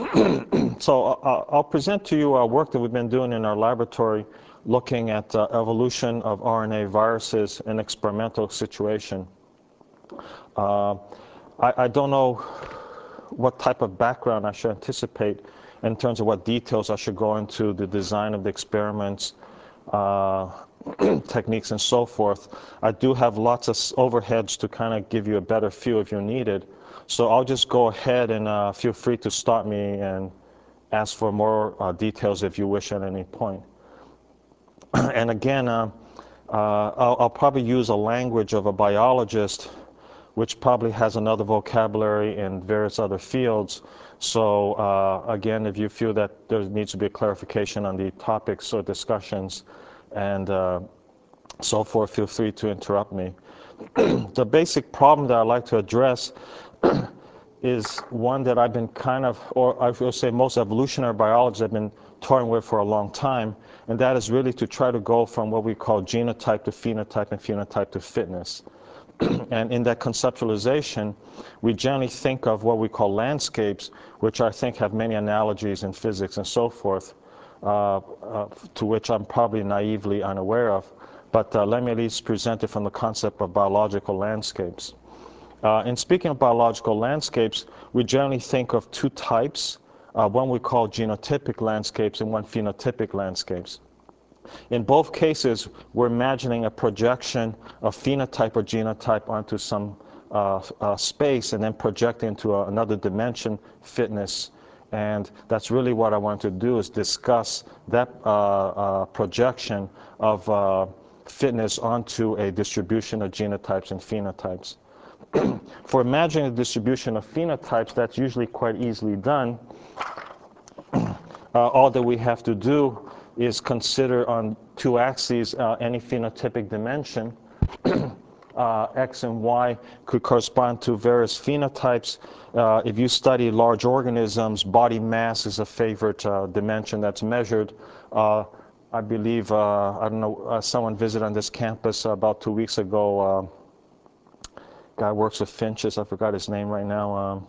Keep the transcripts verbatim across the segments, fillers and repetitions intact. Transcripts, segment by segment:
So uh, I'll present to you our work that we've been doing in our laboratory looking at uh, evolution of R N A viruses in experimental situation. Uh, I, I don't know what type of background I should anticipate in terms of what details I should go into the design of the experiments, uh, techniques, and so forth. I do have lots of overheads to kind of give you a better feel if you're needed. So I'll just go ahead and uh, feel free to stop me and ask for more uh, details if you wish at any point. And again, uh, uh, I'll, I'll probably use a language of a biologist, which probably has another vocabulary in various other fields. So uh, again, if you feel that there needs to be a clarification on the topics or discussions and uh, so forth, feel free to interrupt me. The basic problem that I'd like to address is one that I've been kind of, or I will say most evolutionary biologists have been toying with for a long time, and that is really to try to go from what we call genotype to phenotype and phenotype to fitness. And in that conceptualization, we generally think of what we call landscapes, which I think have many analogies in physics and so forth, uh, uh, to which I'm probably naively unaware of. But uh, let me at least present it from the concept of biological landscapes. Uh, in speaking of biological landscapes, we generally think of two types, uh, one we call genotypic landscapes and one phenotypic landscapes. In both cases, we're imagining a projection of phenotype or genotype onto some uh, uh, space and then project into a, another dimension, fitness. And that's really what I want to do, is discuss that uh, uh, projection of uh, fitness onto a distribution of genotypes and phenotypes. For imagining a distribution of phenotypes, that's usually quite easily done. Uh, all that we have to do is consider on two axes uh, any phenotypic dimension. uh, X and Y could correspond to various phenotypes. Uh, if you study large organisms, body mass is a favorite uh, dimension that's measured. Uh, I believe, uh, I don't know, uh, someone visited on this campus about two weeks ago. Uh, guy works with finches, I forgot his name right now. Um,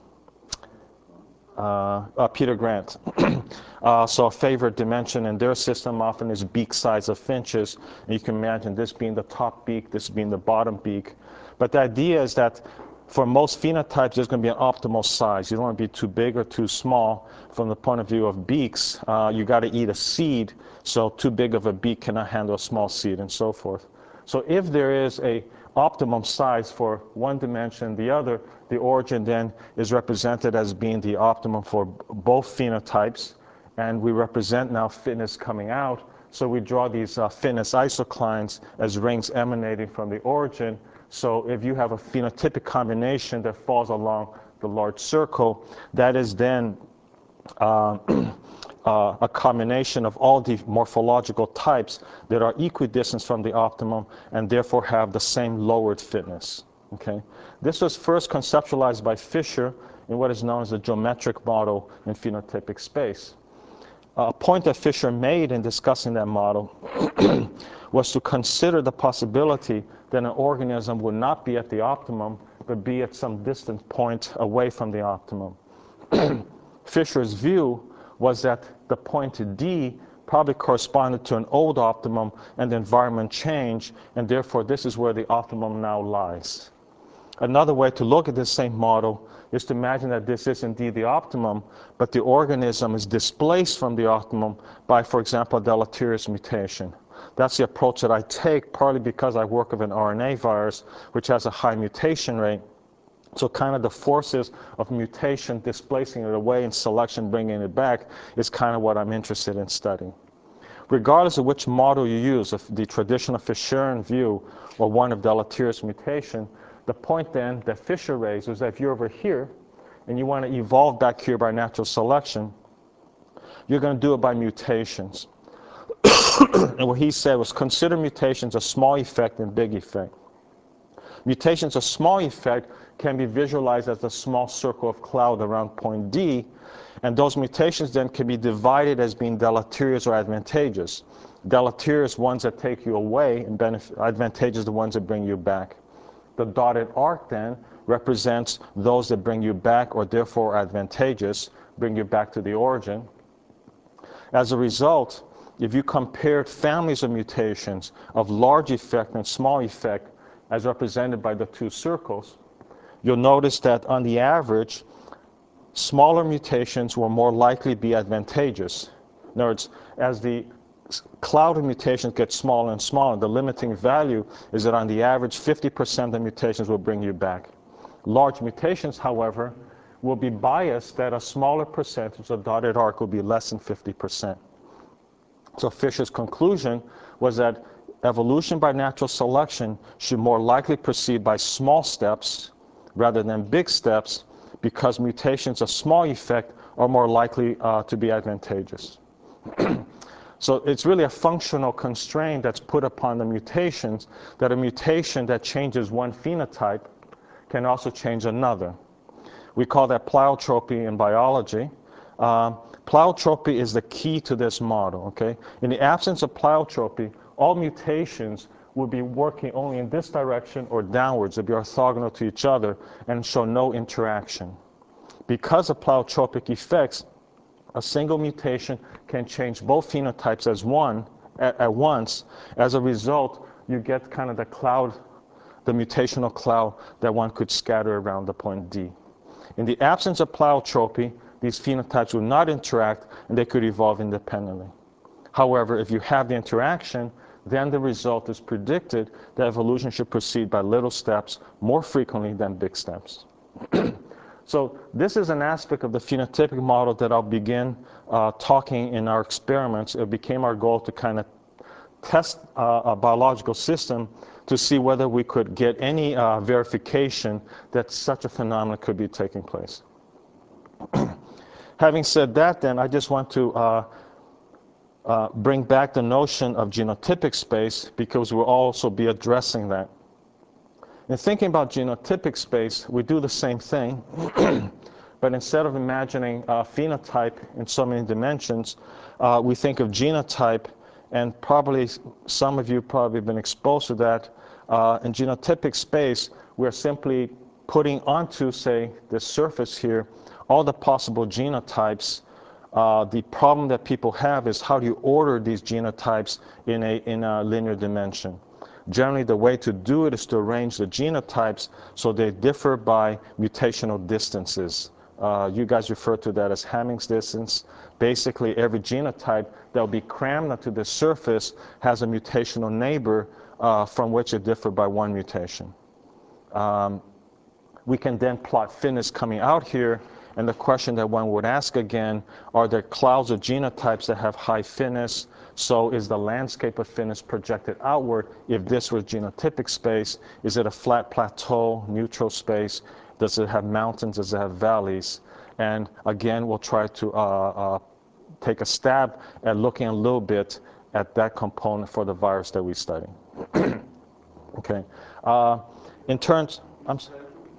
Uh, uh, Peter Grant. uh, so a favorite dimension in their system often is beak size of finches. And you can imagine this being the top beak, this being the bottom beak. But the idea is that for most phenotypes, there's going to be an optimal size. You don't want to be too big or too small. From the point of view of beaks, uh, you got to eat a seed, so too big of a beak cannot handle a small seed and so forth. So if there is a optimum size for one dimension, the other, the origin then is represented as being the optimum for both phenotypes, and we represent now fitness coming out. So we draw these uh, fitness isoclines as rings emanating from the origin. So if you have a phenotypic combination that falls along the large circle, that is then uh, Uh, a combination of all the morphological types that are equidistant from the optimum and therefore have the same lowered fitness. Okay? This was first conceptualized by Fisher in what is known as the geometric model in phenotypic space. Uh, a point that Fisher made in discussing that model was to consider the possibility that an organism would not be at the optimum, but be at some distant point away from the optimum. Fisher's view was that the point D probably corresponded to an old optimum and the environment change, and therefore this is where the optimum now lies. Another way to look at this same model is to imagine that this is indeed the optimum, but the organism is displaced from the optimum by, for example, a deleterious mutation. That's the approach that I take, partly because I work with an R N A virus, which has a high mutation rate. So kind of the forces of mutation displacing it away and selection bringing it back is kind of what I'm interested in studying. Regardless of which model you use, if the traditional Fisherian view or one of deleterious mutation, the point then that Fisher raised was that if you're over here and you want to evolve back here by natural selection, you're going to do it by mutations. And what he said was, consider mutations a small effect and big effect. Mutations of small effect can be visualized as a small circle of cloud around point D, and those mutations then can be divided as being deleterious or advantageous. Deleterious ones that take you away, and advantageous the ones that bring you back. The dotted arc then represents those that bring you back or therefore advantageous, bring you back to the origin. As a result, if you compared families of mutations of large effect and small effect, as represented by the two circles, you'll notice that on the average, smaller mutations will more likely be advantageous. In other words, as the cloud of mutations gets smaller and smaller, the limiting value is that on the average, fifty percent of mutations will bring you back. Large mutations, however, will be biased that a smaller percentage of dotted arc will be less than fifty percent. So Fisher's conclusion was that evolution by natural selection should more likely proceed by small steps rather than big steps, because mutations of small effect are more likely uh, to be advantageous. So it's really a functional constraint that's put upon the mutations, that a mutation that changes one phenotype can also change another. We call that pleiotropy in biology. Uh, pleiotropy is the key to this model, okay? In the absence of pleiotropy, all mutations would be working only in this direction or downwards, they'd be orthogonal to each other and show no interaction. Because of pleiotropic effects, a single mutation can change both phenotypes as one at, at once. As a result, you get kind of the cloud, the mutational cloud that one could scatter around the point D. In the absence of pleiotropy, these phenotypes will not interact and they could evolve independently. However, if you have the interaction, then the result is predicted that evolution should proceed by little steps more frequently than big steps. So this is an aspect of the phenotypic model that I'll begin uh, talking in our experiments. It became our goal to kind of test uh, a biological system to see whether we could get any uh, verification that such a phenomenon could be taking place. Having said that, then, I just want to uh, uh, bring back the notion of genotypic space, because we'll also be addressing that. In thinking about genotypic space, we do the same thing, but instead of imagining uh, phenotype in so many dimensions, uh, we think of genotype, and probably some of you probably been exposed to that. Uh, in genotypic space, we're simply putting onto, say, this surface here, all the possible genotypes. Uh, the problem that people have is how do you order these genotypes in a, in a linear dimension? Generally, the way to do it is to arrange the genotypes so they differ by mutational distances. Uh, you guys refer to that as Hamming's distance. Basically, every genotype that will be crammed onto the surface has a mutational neighbor uh, from which it differs by one mutation. Um, we can then plot fitness coming out here, and the question that one would ask again, are there clouds of genotypes that have high fitness? So is the landscape of fitness projected outward? If this were genotypic space, is it a flat plateau, neutral space? Does it have mountains? Does it have valleys? And again, we'll try to uh, uh, take a stab at looking a little bit at that component for the virus that we study. Okay. Uh, in terms, I'm sorry.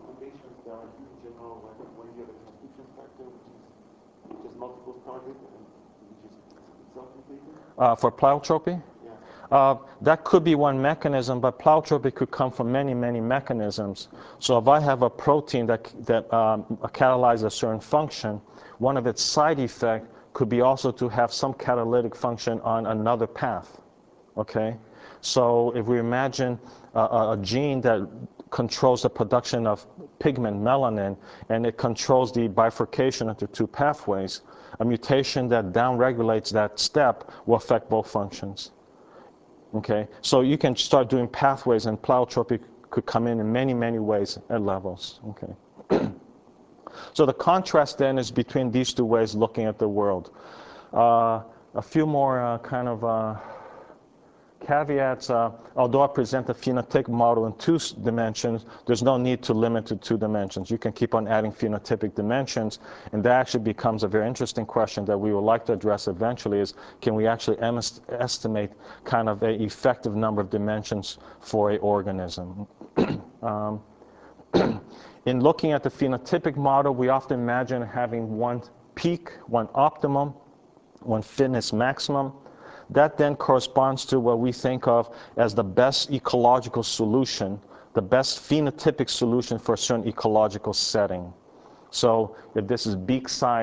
Uh, for pleiotropy? Yeah. Uh, that could be one mechanism, but pleiotropy could come from many, many mechanisms. So if I have a protein that, that um, catalyzes a certain function, one of its side effects could be also to have some catalytic function on another path. Okay? So if we imagine uh, a gene that controls the production of pigment melanin, and it controls the bifurcation into two pathways, a mutation that downregulates that step will affect both functions. Okay, so you can start doing pathways, and pleiotropy could come in in many, many ways and levels. Okay. So the contrast then is between these two ways looking at the world. Uh, a few more uh, kind of uh, caveats. Uh, although I present a phenotypic model in two dimensions, there's no need to limit to two dimensions. You can keep on adding phenotypic dimensions, and that actually becomes a very interesting question that we would like to address eventually, is can we actually em estimate kind of an effective number of dimensions for an organism? um, in looking at the phenotypic model, we often imagine having one peak, one optimum, one fitness maximum. That then corresponds to what we think of as the best ecological solution, the best phenotypic solution for a certain ecological setting. So if this is beak size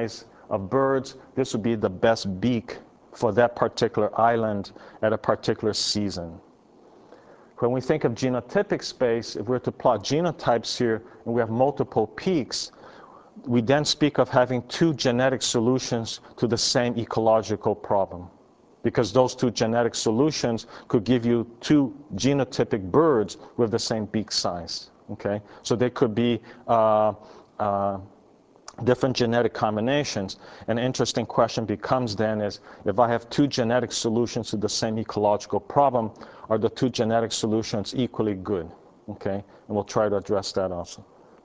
of birds, this would be the best beak for that particular island at a particular season. When we think of genotypic space, if we're to plot genotypes here and we have multiple peaks, we then speak of having two genetic solutions to the same ecological problem, because those two genetic solutions could give you two genotypic birds with the same beak size. Okay? So they could be uh, uh, different genetic combinations. An interesting question becomes then is, if I have two genetic solutions to the same ecological problem, are the two genetic solutions equally good? Okay? And we'll try to address that also.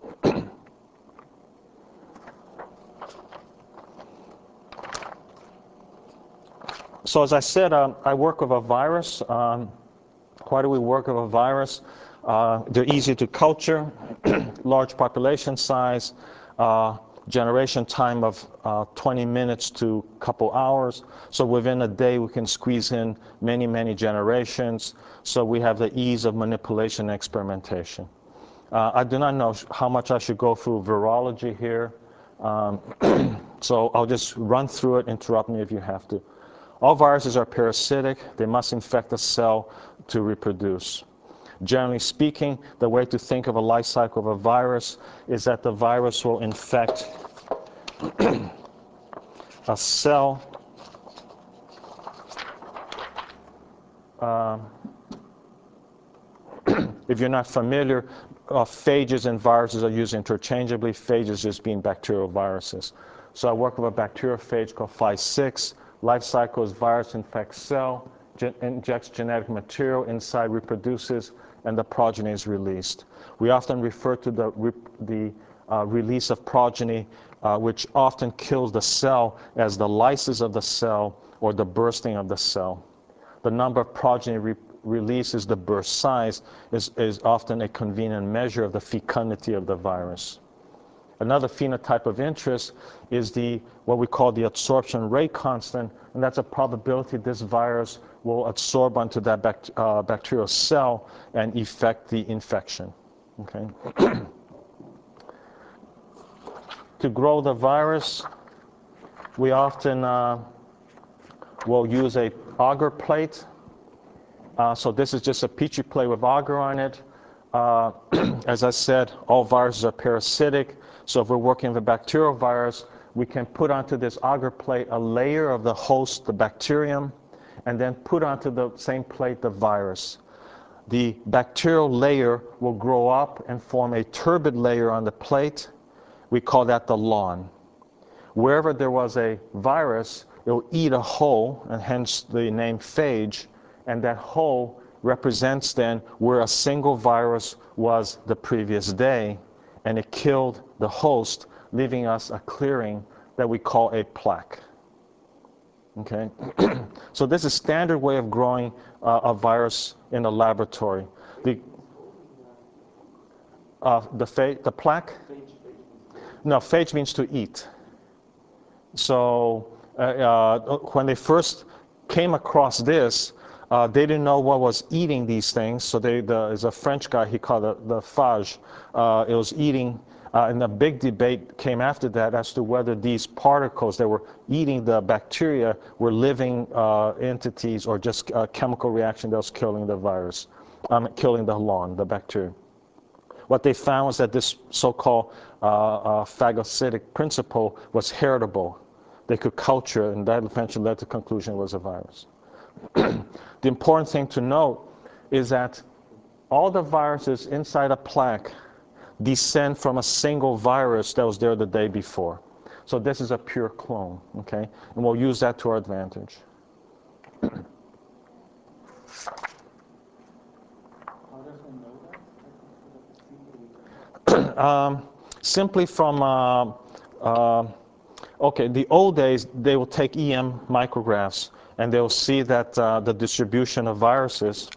So as I said, uh, I work with a virus. Um, why do we work with a virus? Uh, they're easy to culture, large population size, uh, generation time of uh, twenty minutes to a couple hours. So within a day, we can squeeze in many, many generations. So we have the ease of manipulation and experimentation. Uh, I do not know how much I should go through virology here. Um, so I'll just run through it, interrupt me if you have to. All viruses are parasitic. They must infect a cell to reproduce. Generally speaking, the way to think of a life cycle of a virus is that the virus will infect a cell uh, if you're not familiar, uh, phages and viruses are used interchangeably. Phages just being bacterial viruses. So I work with a bacteriophage called Phi six. Life cycle is virus infects cell, gen injects genetic material inside, reproduces, and the progeny is released. We often refer to the, re the uh, release of progeny, uh, which often kills the cell, as the lysis of the cell or the bursting of the cell. The number of progeny re releases, the burst size, is, is often a convenient measure of the fecundity of the virus. Another phenotype of interest is the what we call the absorption rate constant, and that's a probability this virus will absorb onto that bact uh, bacterial cell and effect the infection. Okay. To grow the virus, we often uh, will use a agar plate. Uh, so this is just a Petri plate with agar on it. Uh, as I said, all viruses are parasitic. So if we're working with a bacterial virus, we can put onto this agar plate a layer of the host, the bacterium, and then put onto the same plate the virus. The bacterial layer will grow up and form a turbid layer on the plate. We call that the lawn. Wherever there was a virus, it will eat a hole, and hence the name phage, and that hole represents then where a single virus was the previous day, and it killed the host, leaving us a clearing that we call a plaque. Okay? So this is a standard way of growing uh, a virus in a laboratory. The, uh, the, phage, the plaque? No, phage means to eat. So uh, uh, when they first came across this, Uh, they didn't know what was eating these things, so they, the, there's a French guy, he called it the phage. Uh, it was eating, uh, and a big debate came after that as to whether these particles that were eating the bacteria were living uh, entities or just a chemical reaction that was killing the virus, um, killing the lawn, the bacteria. What they found was that this so-called uh, uh, phagocytic principle was heritable. They could culture, and that eventually led to the conclusion it was a virus. The important thing to note is that all the viruses inside a plaque descend from a single virus that was there the day before. So this is a pure clone, okay? And we'll use that to our advantage. um, simply from, uh, uh, okay, the old days, they will take E M micrographs, and they'll see that uh, the distribution of viruses.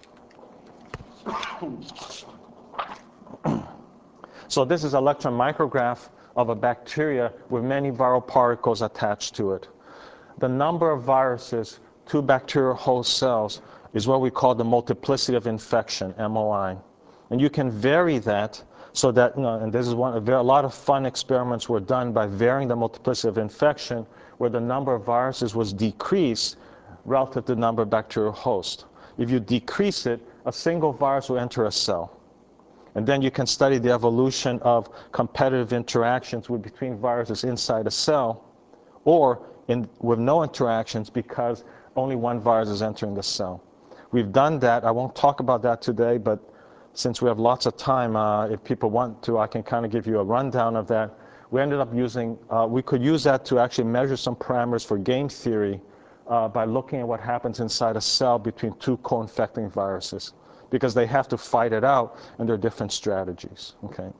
So this is an electron micrograph of a bacteria with many viral particles attached to it. The number of viruses to bacterial host cells is what we call the multiplicity of infection, M O I. And you can vary that So that, you know, and this is one, a, very, a lot of fun experiments were done by varying the multiplicity of infection, where the number of viruses was decreased relative to the number of bacterial hosts. If you decrease it, a single virus will enter a cell. And then you can study the evolution of competitive interactions with, between viruses inside a cell, or in, with no interactions because only one virus is entering the cell. We've done that. I won't talk about that today, but since we have lots of time, uh, if people want to, I can kind of give you a rundown of that. We ended up using, uh, we could use that to actually measure some parameters for game theory uh, by looking at what happens inside a cell between two co-infecting viruses, because they have to fight it out, and there are different strategies. Okay.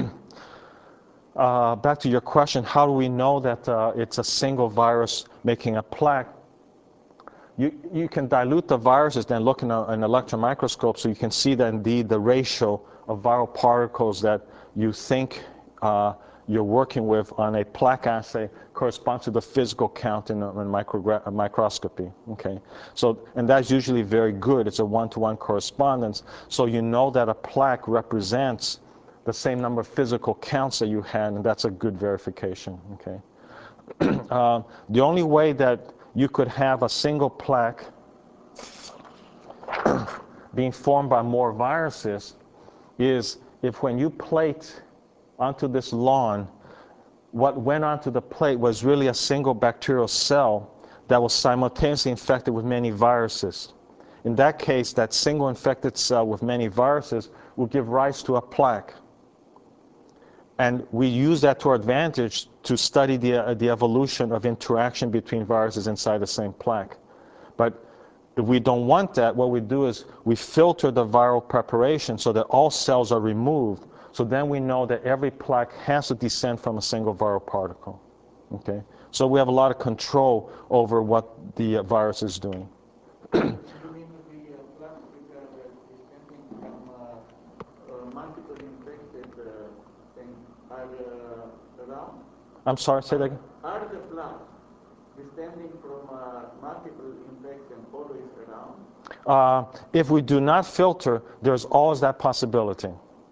uh, back to your question, how do we know that uh, it's a single virus making a plaque? You, you can dilute the viruses, then look in a, an electron microscope, so you can see that indeed the ratio of viral particles that you think uh, you're working with on a plaque assay corresponds to the physical count in a, in micro, a microscopy. Okay, so and that's usually very good. It's a one-to-one correspondence, so you know that a plaque represents the same number of physical counts that you had, and that's a good verification. Okay, uh, the only way that you could have a single plaque being formed by more viruses is if when you plate onto this lawn, what went onto the plate was really a single bacterial cell that was simultaneously infected with many viruses. In that case, that single infected cell with many viruses will give rise to a plaque. And we use that to our advantage to study the, uh, the evolution of interaction between viruses inside the same plaque. But if we don't want that, what we do is we filter the viral preparation so that all cells are removed. So then we know that every plaque has to descend from a single viral particle. Okay? So we have a lot of control over what the uh, virus is doing. You mean the uh, plaques which are uh, descending from uh, uh, multiple infected uh, things are uh, around? I'm sorry, say that again? Are the plaques descending from uh, multiple infection always around? Uh, if we do not filter, there's always that possibility.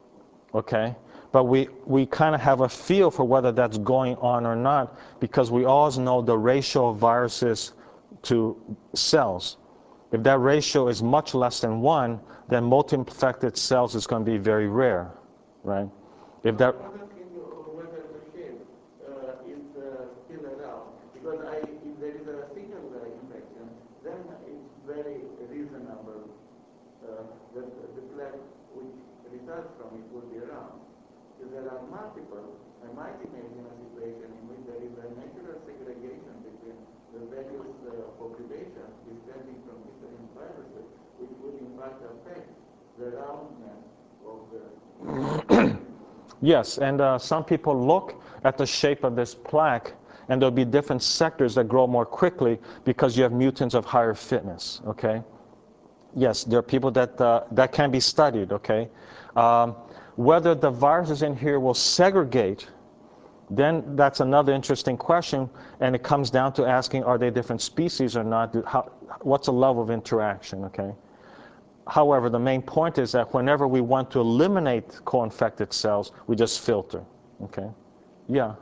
Okay? But we, we kind of have a feel for whether that's going on or not, because we always know the ratio of viruses to cells. If that ratio is much less than one, then multi-infected cells is going to be very rare, right? If that... I'm asking you whether the shape uh, is uh, still around, because I, if there is a single uh, infection, then it's very reasonable uh, that the plaque which results from it will be around. If there are multiple, I might imagine a situation in which there is a natural segregation between the various uh, populations descending from different viruses, which would in fact affect the roundness of the... Yes, and uh, some people look at the shape of this plaque, and there'll be different sectors that grow more quickly because you have mutants of higher fitness, okay? Yes, there are people that, uh, that can be studied, okay? Um, whether the viruses in here will segregate, then that's another interesting question, and it comes down to asking, are they different species or not? How, what's the level of interaction, okay? However, the main point is that whenever we want to eliminate co-infected cells, we just filter, okay? Yeah?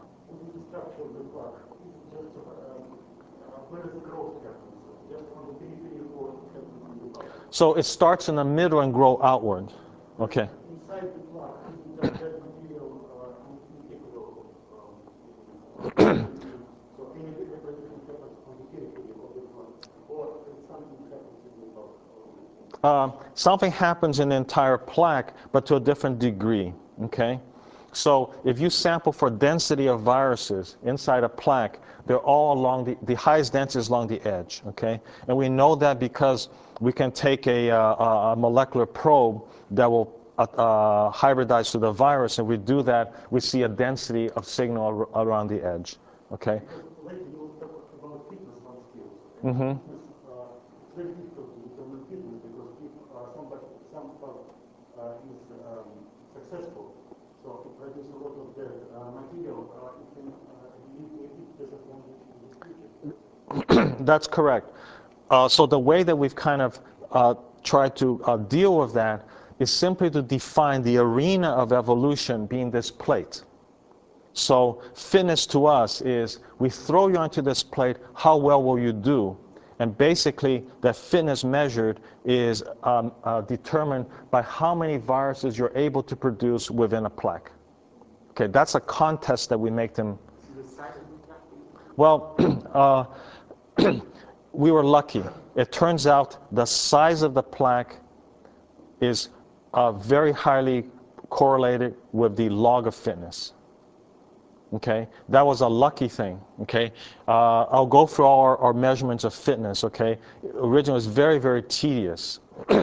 So it starts in the middle and grow outward, okay? Inside the plaque, isn't that that material uh, incapable of um, so any degradation happens on the periphery of the plaque, or something happens in the plaque? Uh, something happens in the entire plaque, but to a different degree, okay? So if you sample for density of viruses inside a plaque, they're all along the, the highest density is along the edge, okay? And we know that because we can take a, uh, a molecular probe that will uh, uh, hybridize to the virus, and we do that, we see a density of signal ar around the edge, okay? Later you will talk about fitness on skills. Mm-hmm. Fitness, uh, it's very difficult to determine fitness because if uh, somebody, some part uh, is um, successful, so it produces a lot of that uh, material, uh, it can uh, lead to a big disadvantage in the future. That's correct. Uh, so the way that we've kind of uh, tried to uh, deal with that is simply to define the arena of evolution being this plate. So fitness to us is, we throw you onto this plate, how well will you do? And basically, that fitness measured is um, uh, determined by how many viruses you're able to produce within a plaque. Okay, that's a contest that we make them. Well, uh, we were lucky. It turns out the size of the plaque is uh, very highly correlated with the log of fitness. Okay, that was a lucky thing. Okay, uh, I'll go through all our, our measurements of fitness. Okay, originally it was very, very tedious.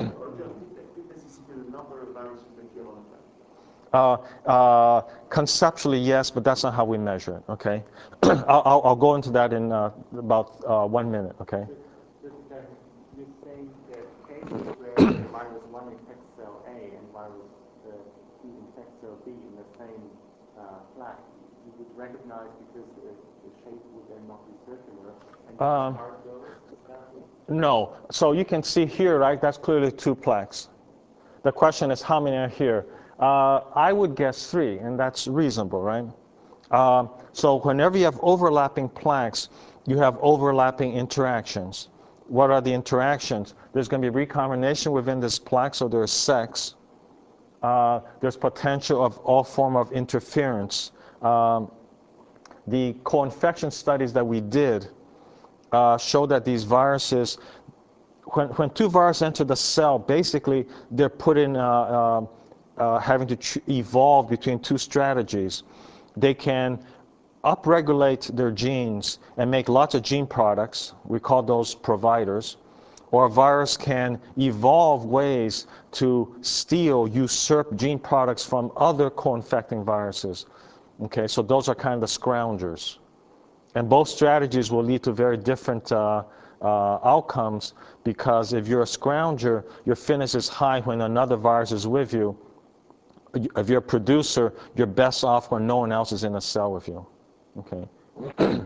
Uh, uh, conceptually, yes, but that's not how we measure it. Okay, I'll, I'll, I'll go into that in uh, about uh, one minute. Okay. You're saying that cases where virus one infects cell A and virus uh, two infects cell B in the same uh, plaque, you would recognize because the, the shape would then not be circular, and you Um, mark those? No. So you can see here, right? That's clearly two plaques. The question is how many are here? Uh, I would guess three, and that's reasonable, right? Uh, so whenever you have overlapping plaques, you have overlapping interactions. What are the interactions? There's going to be recombination within this plaque, so there's sex. Uh, there's potential of all form of interference. Um, the co-infection studies that we did uh, show that these viruses, when, when two viruses enter the cell, basically they're put in uh, uh, uh, having to ch evolve between two strategies. They can upregulate their genes and make lots of gene products. We call those providers. Or a virus can evolve ways to steal, usurp gene products from other co-infecting viruses. Okay, so those are kind of the scroungers. And both strategies will lead to very different uh, uh, outcomes, because if you're a scrounger, your fitness is high when another virus is with you. If you're a producer, you're best off when no one else is in a cell with you. Okay.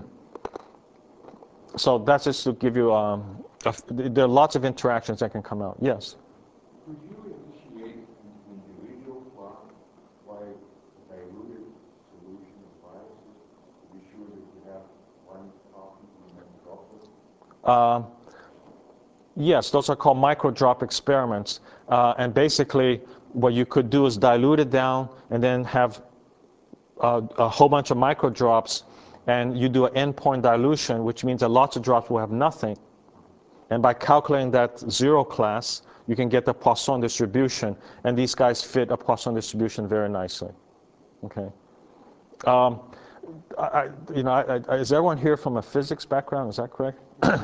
So that's just to give you, um, a, there are lots of interactions that can come out. Yes? Could you initiate an individual clock by diluted solution of viruses to be sure that you have one copy in one droplet? Uh, yes, those are called microdrop experiments. Uh, and basically, what you could do is dilute it down and then have uh, a whole bunch of microdrops, and you do an endpoint dilution, which means that lots of drops will have nothing. And by calculating that zero class, you can get the Poisson distribution, and these guys fit a Poisson distribution very nicely. Okay. Um, I, you know, I, I, is everyone here from a physics background? Is that correct?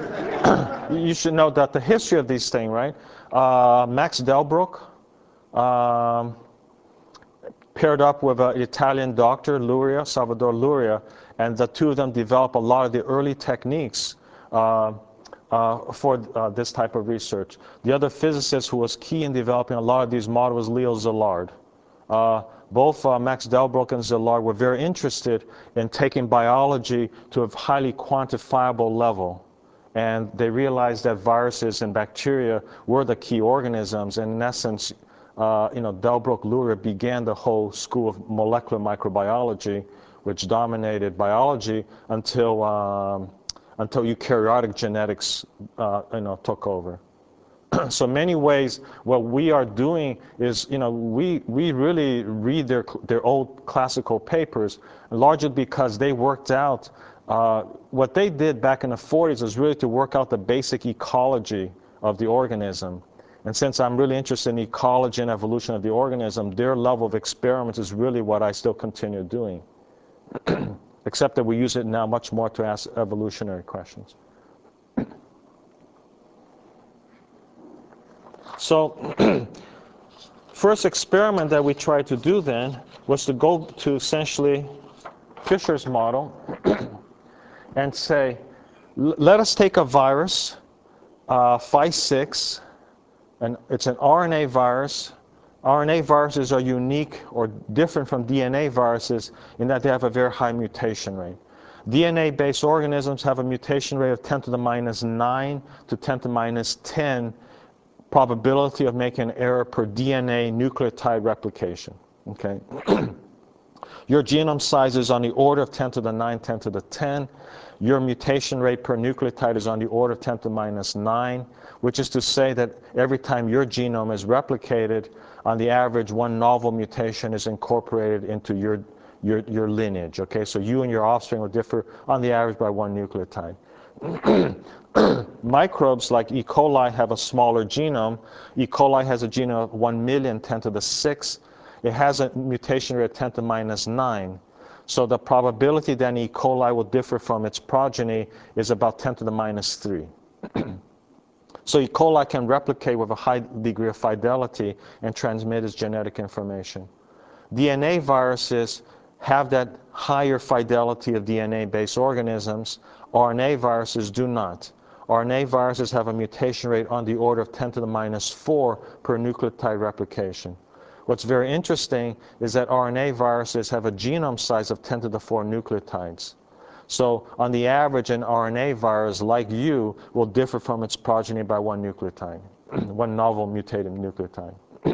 You should know that the history of these things, right? Uh, Max Delbruck um, paired up with an Italian doctor, Luria, Salvador Luria, and the two of them developed a lot of the early techniques uh, uh, for uh, this type of research. The other physicist who was key in developing a lot of these models was Leo Szilard. Uh, both uh, Max Delbruck and Szilard were very interested in taking biology to a highly quantifiable level. And they realized that viruses and bacteria were the key organisms. And in essence, uh, you know, Delbruck Luria began the whole school of molecular microbiology, which dominated biology until, um, until eukaryotic genetics uh, you know, took over. So in many ways, what we are doing is, you know, we, we really read their, their old classical papers, largely because they worked out, uh, what they did back in the forties was really to work out the basic ecology of the organism. And since I'm really interested in ecology and evolution of the organism, their level of experiments is really what I still continue doing. Except that we use it now much more to ask evolutionary questions. So, first experiment that we tried to do then was to go to essentially Fisher's model and say, let us take a virus, uh, F I six, and it's an R N A virus. R N A viruses are unique or different from D N A viruses in that they have a very high mutation rate. D N A-based organisms have a mutation rate of ten to the minus nine to ten to the minus ten probability of making an error per D N A nucleotide replication, okay? Your genome size is on the order of ten to the nine, ten to the ten. Your mutation rate per nucleotide is on the order of ten to the minus nine, which is to say that every time your genome is replicated, on the average, one novel mutation is incorporated into your, your, your lineage, okay? So you and your offspring will differ on the average by one nucleotide. Microbes like E. coli have a smaller genome. E. coli has a genome of one million, ten to the six. It has a mutation rate of ten to the minus nine. So the probability that E. coli will differ from its progeny is about ten to the minus three. So E. coli can replicate with a high degree of fidelity and transmit its genetic information. D N A viruses have that higher fidelity of D N A-based organisms. R N A viruses do not. R N A viruses have a mutation rate on the order of ten to the minus four per nucleotide replication. What's very interesting is that R N A viruses have a genome size of ten to the four nucleotides. So on the average, an R N A virus like you will differ from its progeny by one nucleotide, one novel mutated nucleotide.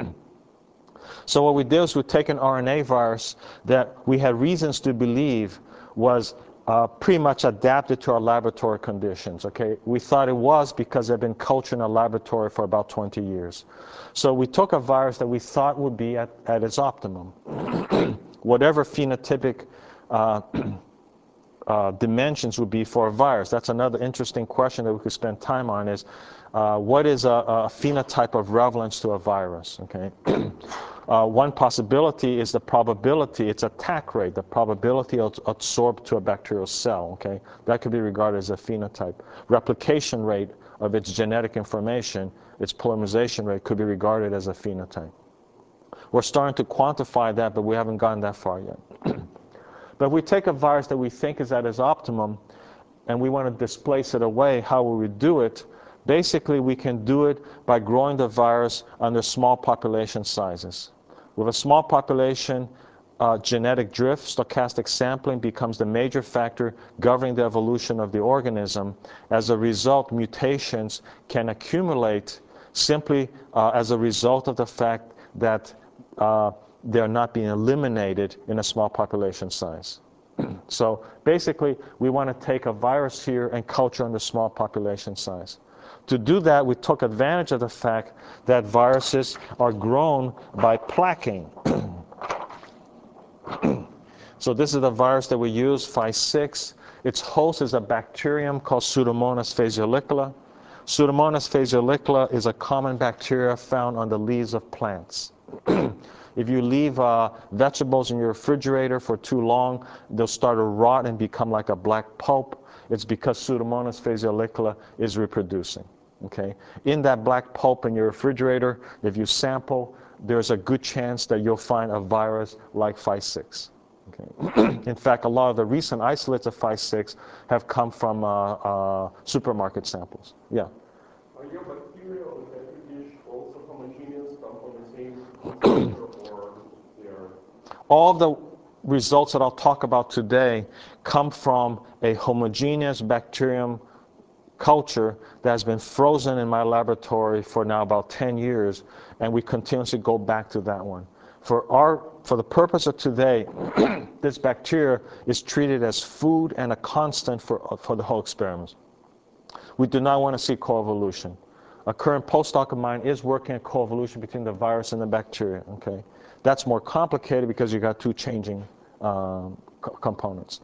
So what we did is we take an R N A virus that we had reasons to believe was uh, pretty much adapted to our laboratory conditions. Okay, we thought it was because it had been cultured in a laboratory for about twenty years. So we took a virus that we thought would be at, at its optimum. Whatever phenotypic uh, uh, dimensions would be for a virus. That's another interesting question that we could spend time on is uh, what is a, a phenotype of relevance to a virus, okay? Uh, one possibility is the probability, its attack rate, the probability of absorbed to a bacterial cell, okay? That could be regarded as a phenotype. Replication rate of its genetic information, its polymerization rate could be regarded as a phenotype. We're starting to quantify that, but we haven't gone that far yet. But if we take a virus that we think is at its optimum and we want to displace it away, how will we do it? Basically, we can do it by growing the virus under small population sizes. With a small population, uh, genetic drift, stochastic sampling becomes the major factor governing the evolution of the organism. As a result, mutations can accumulate simply uh, as a result of the fact that uh, they're not being eliminated in a small population size. So basically, we want to take a virus here and culture under small population size. To do that, we took advantage of the fact that viruses are grown by plaquing. So this is the virus that we use, Phi six. Its host is a bacterium called Pseudomonas phaseolicula. Pseudomonas phaseolicula is a common bacteria found on the leaves of plants. If you leave uh, vegetables in your refrigerator for too long, they'll start to rot and become like a black pulp. It's because Pseudomonas phaseolicula is reproducing. Okay? In that black pulp in your refrigerator, if you sample, there's a good chance that you'll find a virus like Phi six. Okay? In fact, a lot of the recent isolates of Phi six have come from uh, uh, supermarket samples. Yeah? Are your bacteria on the petri dish also homogeneous, come from the same culture, or they are? All of the results that I'll talk about today come from a homogeneous bacterium culture that has been frozen in my laboratory for now about ten years, and we continuously go back to that one. For, our, for the purpose of today, this bacteria is treated as food and a constant for, for the whole experiment. We do not want to see coevolution. A current postdoc of mine is working at coevolution between the virus and the bacteria. Okay, that's more complicated because you got two changing um, co components.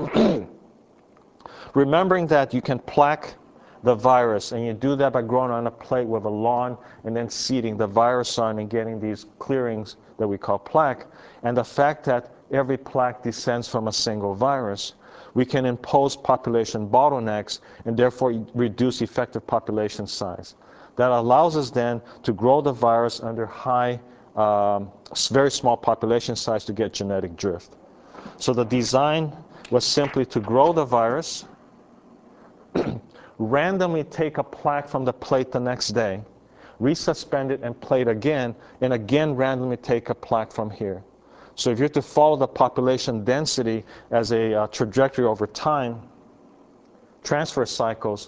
Remembering that you can plaque the virus, and you do that by growing on a plate with a lawn and then seeding the virus on and getting these clearings that we call plaque, and the fact that every plaque descends from a single virus, we can impose population bottlenecks and therefore reduce effective population size. That allows us then to grow the virus under high, um, very small population size to get genetic drift. So the design was simply to grow the virus, randomly take a plaque from the plate the next day, resuspend it and plate again, and again randomly take a plaque from here. So if you're to follow the population density as a uh, trajectory over time, transfer cycles,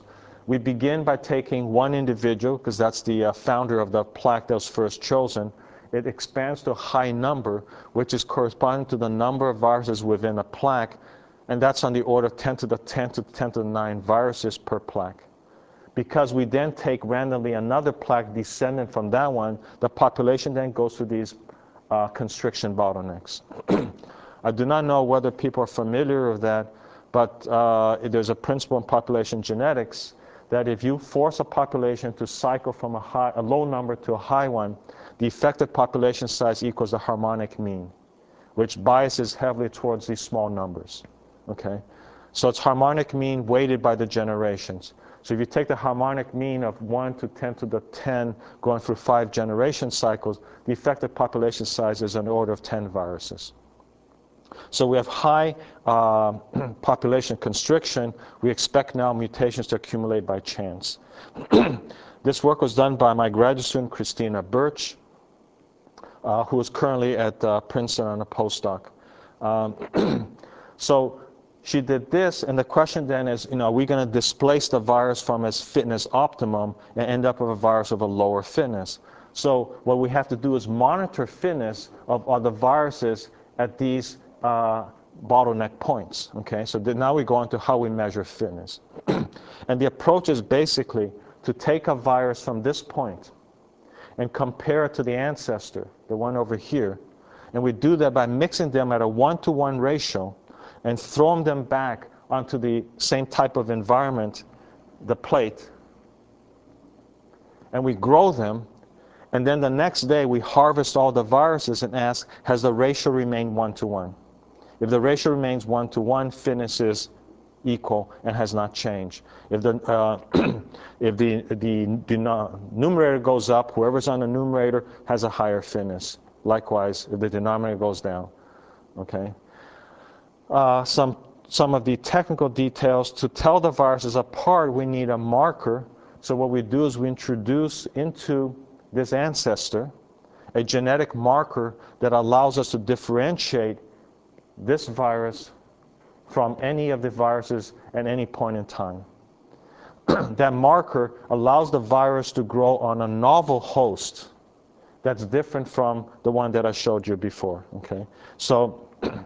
we begin by taking one individual, because that's the uh, founder of the plaque that was first chosen. It expands to a high number, which is corresponding to the number of viruses within a plaque, and that's on the order of ten to the ten to the ten to the nine viruses per plaque. Because we then take randomly another plaque descendant from that one, the population then goes through these uh, constriction bottlenecks. I do not know whether people are familiar with that, but uh, there's a principle in population genetics that if you force a population to cycle from a, high, a low number to a high one, the effective population size equals the harmonic mean, which biases heavily towards these small numbers. Okay? So it's harmonic mean weighted by the generations. So if you take the harmonic mean of one to ten to the ten going through five generation cycles, the effective population size is an order of ten viruses. So we have high uh, population constriction. We expect now mutations to accumulate by chance. This work was done by my graduate student, Christina Birch, uh, who is currently at uh, Princeton on a postdoc. Um, so she did this, and the question then is, you know, are we going to displace the virus from its fitness optimum and end up with a virus of a lower fitness? So what we have to do is monitor fitness of, of the viruses at these uh, bottleneck points. Okay, so now we go on to how we measure fitness. And the approach is basically to take a virus from this point and compare it to the ancestor, the one over here. And we do that by mixing them at a one-to-one ratio and throwing them back onto the same type of environment, the plate. And we grow them, and then the next day we harvest all the viruses and ask, has the ratio remained one-to-one? If the ratio remains one-to-one, fitness is equal and has not changed. If the, uh, if the, the, the numerator goes up, whoever's on the numerator has a higher fitness. Likewise, if the denominator goes down. Okay? Uh, some, some of the technical details. To tell the viruses apart, we need a marker. So what we do is we introduce into this ancestor a genetic marker that allows us to differentiate this virus from any of the viruses at any point in time. That marker allows the virus to grow on a novel host that's different from the one that I showed you before. Okay, so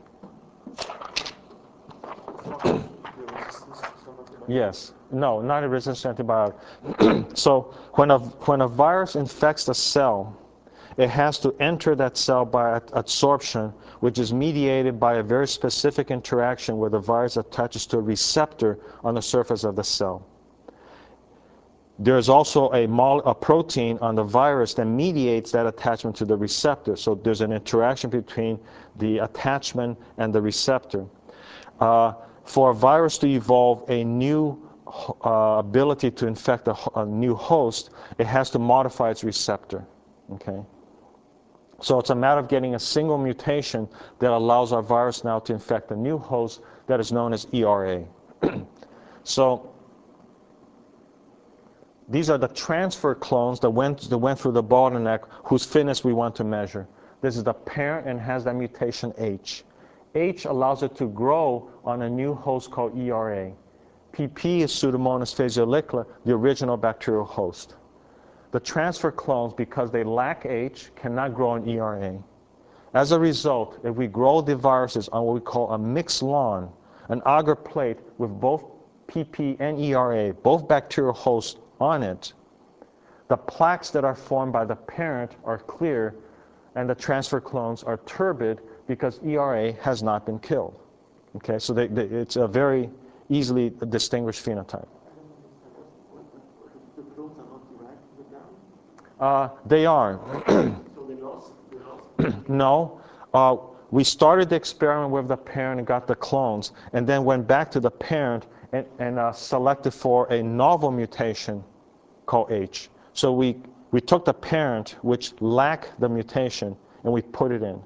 yes, no, not a resistant antibiotic. So when a when a virus infects a cell, it has to enter that cell by adsorption, which is mediated by a very specific interaction where the virus attaches to a receptor on the surface of the cell. There is also a, mol a protein on the virus that mediates that attachment to the receptor. So there's an interaction between the attachment and the receptor. Uh, for a virus to evolve a new uh, ability to infect a, a new host, it has to modify its receptor. Okay? So it's a matter of getting a single mutation that allows our virus now to infect a new host that is known as E R A. So these are the transfer clones that went, that went through the bottleneck whose fitness we want to measure. This is the parent and has that mutation H. H allows it to grow on a new host called E R A. P P is Pseudomonas phaseolicla, the original bacterial host. The transfer clones, because they lack H, cannot grow in E R A. As a result, if we grow the viruses on what we call a mixed lawn, an agar plate with both P P and E R A, both bacterial hosts on it, the plaques that are formed by the parent are clear and the transfer clones are turbid because E R A has not been killed. Okay, so they, they, it's a very easily distinguished phenotype. Uh, they are. So they lost? They lost? No. Uh, we started the experiment with the parent and got the clones, and then went back to the parent and, and uh, selected for a novel mutation called H. So we, we took the parent, which lacked the mutation, and we put it in.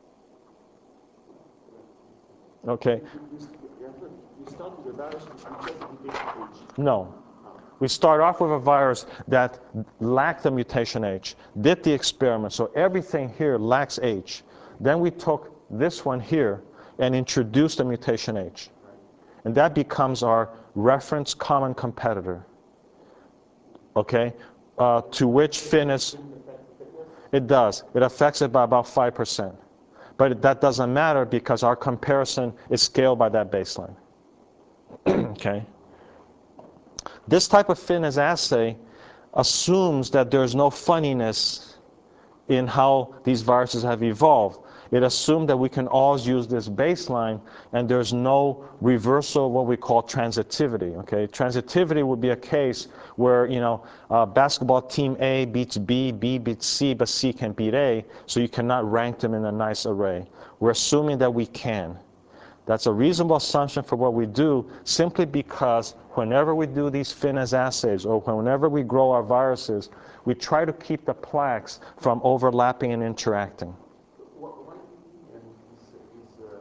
Okay. You start with a virus which just mutation H. No. We start off with a virus that lacked the mutation H, did the experiment, so everything here lacks H. Then we took this one here and introduced the mutation H. And that becomes our reference common competitor. okay, uh, to which finis, it does. It affects it by about five percent. But that doesn't matter because our comparison is scaled by that baseline. Okay. This type of fitness assay assumes that there's no funniness in how these viruses have evolved. It assumed that we can always use this baseline and there's no reversal of what we call transitivity. Okay, transitivity would be a case where, you know, uh, basketball team A beats B, B beats C, but C can beat A, so you cannot rank them in a nice array. We're assuming that we can. That's a reasonable assumption for what we do, simply because whenever we do these fitness assays or whenever we grow our viruses, we try to keep the plaques from overlapping and interacting. One thing is, is uh,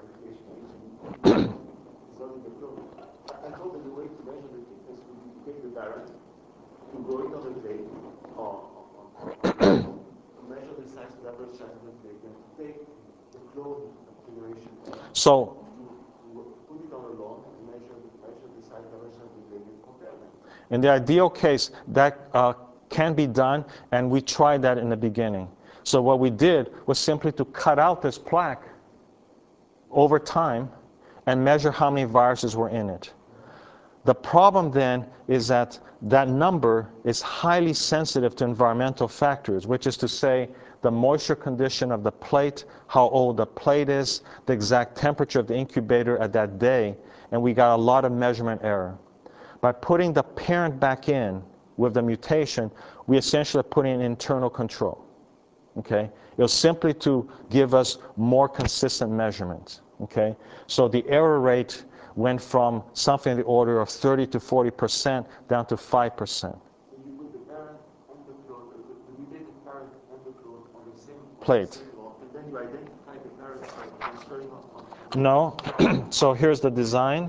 is on the flow. I thought that the way to measure the thickness would be to take the parent, to grow it on the plate, or, or, or measure the size of the average size of the plate, and to take the flow generation. So, put it on a lawn and measure, measure the size of the average size of the plate and compare them. in the ideal case, that uh, can be done, and we tried that in the beginning. So what we did was simply to cut out this plaque over time and measure how many viruses were in it. The problem then is that that number is highly sensitive to environmental factors, which is to say the moisture condition of the plate, how old the plate is, the exact temperature of the incubator at that day, and we got a lot of measurement error. By putting the parent back in with the mutation, we essentially put in internal control. Okay? It was simply to give us more consistent measurements. Okay? So the error rate went from something in the order of thirty to forty percent down to five percent. So you put the parent and the clone, the mutated parent and the clone on the same Plate. law, and then you identify the parent by transferring on. No. So here's the design.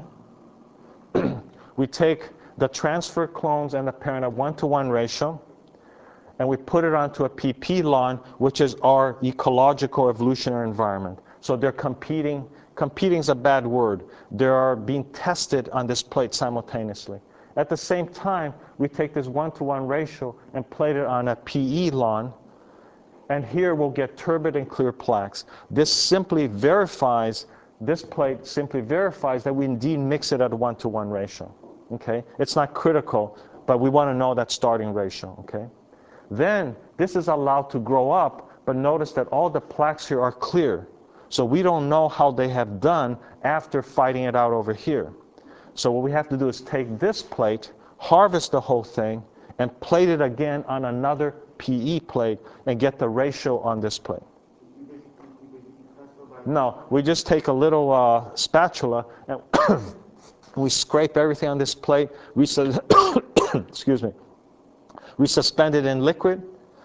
We take the transfer clones and the parent at one-to-one ratio, and we put it onto a P P lawn, which is our ecological evolutionary environment. So they're competing. Competing is a bad word. They are being tested on this plate simultaneously. At the same time, we take this one-to-one ratio and plate it on a P E lawn, and here we'll get turbid and clear plaques. This simply verifies, this plate simply verifies that we indeed mix it at a one-to-one ratio. Okay? It's not critical, but we want to know that starting ratio. Okay? Then this is allowed to grow up, but notice that all the plaques here are clear. So we don't know how they have done after fighting it out over here. So what we have to do is take this plate, harvest the whole thing, and plate it again on another P E plate and get the ratio on this plate. No, we just take a little uh, spatula and we scrape everything on this plate. We sus- excuse me. We suspend it in liquid,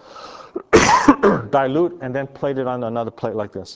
dilute, and then plate it on another plate like this.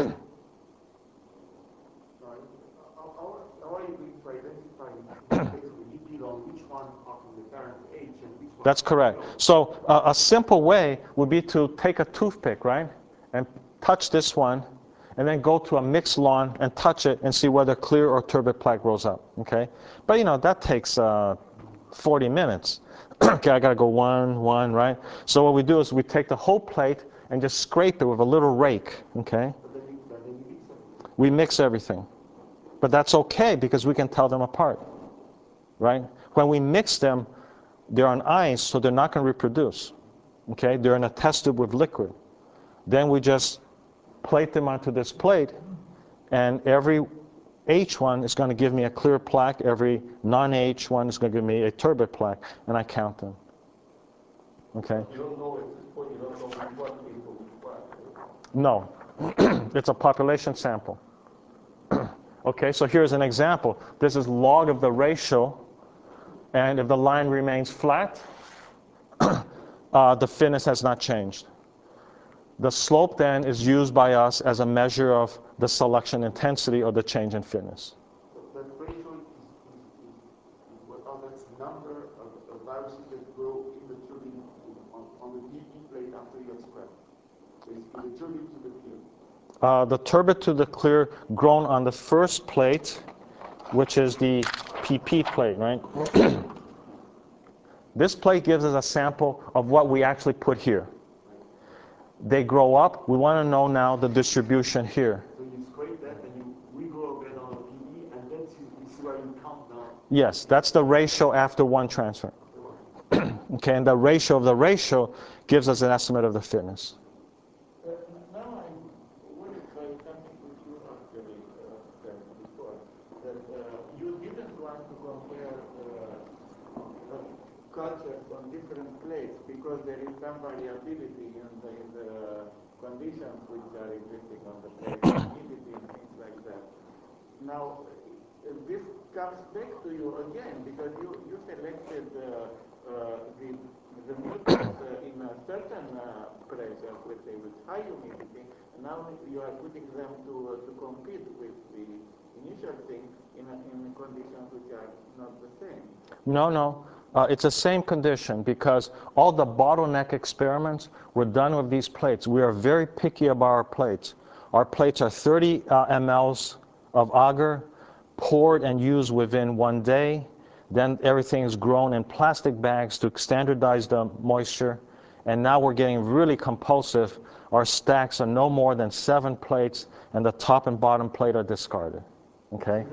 That's correct. So uh, a simple way would be to take a toothpick, right, and touch this one, and then go to a mixed lawn and touch it and see whether clear or turbid plaque grows up. Okay, but you know that takes uh, forty minutes. Okay, I gotta go one, one, right? So what we do is we take the whole plate and just scrape it with a little rake. Okay, we mix everything, but that's okay because we can tell them apart, right? When we mix them, they're on ice, so they're not going to reproduce. Okay, they're in a test tube with liquid. Then we just plate them onto this plate, and every H one is going to give me a clear plaque. Every non-H one is going to give me a turbid plaque, and I count them. Okay. You don't know at this point. You don't know which one came from which one. No, it's a population sample. Okay, so here's an example. This is log of the ratio. And if the line remains flat, uh, the fitness has not changed. The slope then is used by us as a measure of the selection intensity or the change in fitness. That ratio is, is, is what are the number of, of viruses that grow in the turbid on, on the P E plate after you express. Basically, the turbid to the clear. Uh, the turbid to the clear grown on the first plate, which is the P P plate, right? This plate gives us a sample of what we actually put here. They grow up. We want to know now the distribution here. So you scrape that and you regrow again on the P E, and then you see where you count down. Yes, that's the ratio after one transfer. Okay, and the ratio of the ratio gives us an estimate of the fitness. Uh, now I'm worried by something which you actually uh, said before, that uh, you didn't want to compare uh, uh, cultures on different plates because there is some variability in the, in the conditions which are existing on the plate, humidity and things like that. Now, uh, this comes back to you again because you, you selected uh, uh, the, the mutants uh, in a certain uh, pressure, let's say with high humidity, and now you are putting them to, uh, to compete with the initial thing in, a, in conditions which are not the same. No, no. Uh, it's the same condition because all the bottleneck experiments were done with these plates. We are very picky about our plates. Our plates are thirty uh, milliliters of agar, poured and used within one day. Then everything is grown in plastic bags to standardize the moisture. And now we're getting really compulsive. Our stacks are no more than seven plates, and the top and bottom plate are discarded. Okay?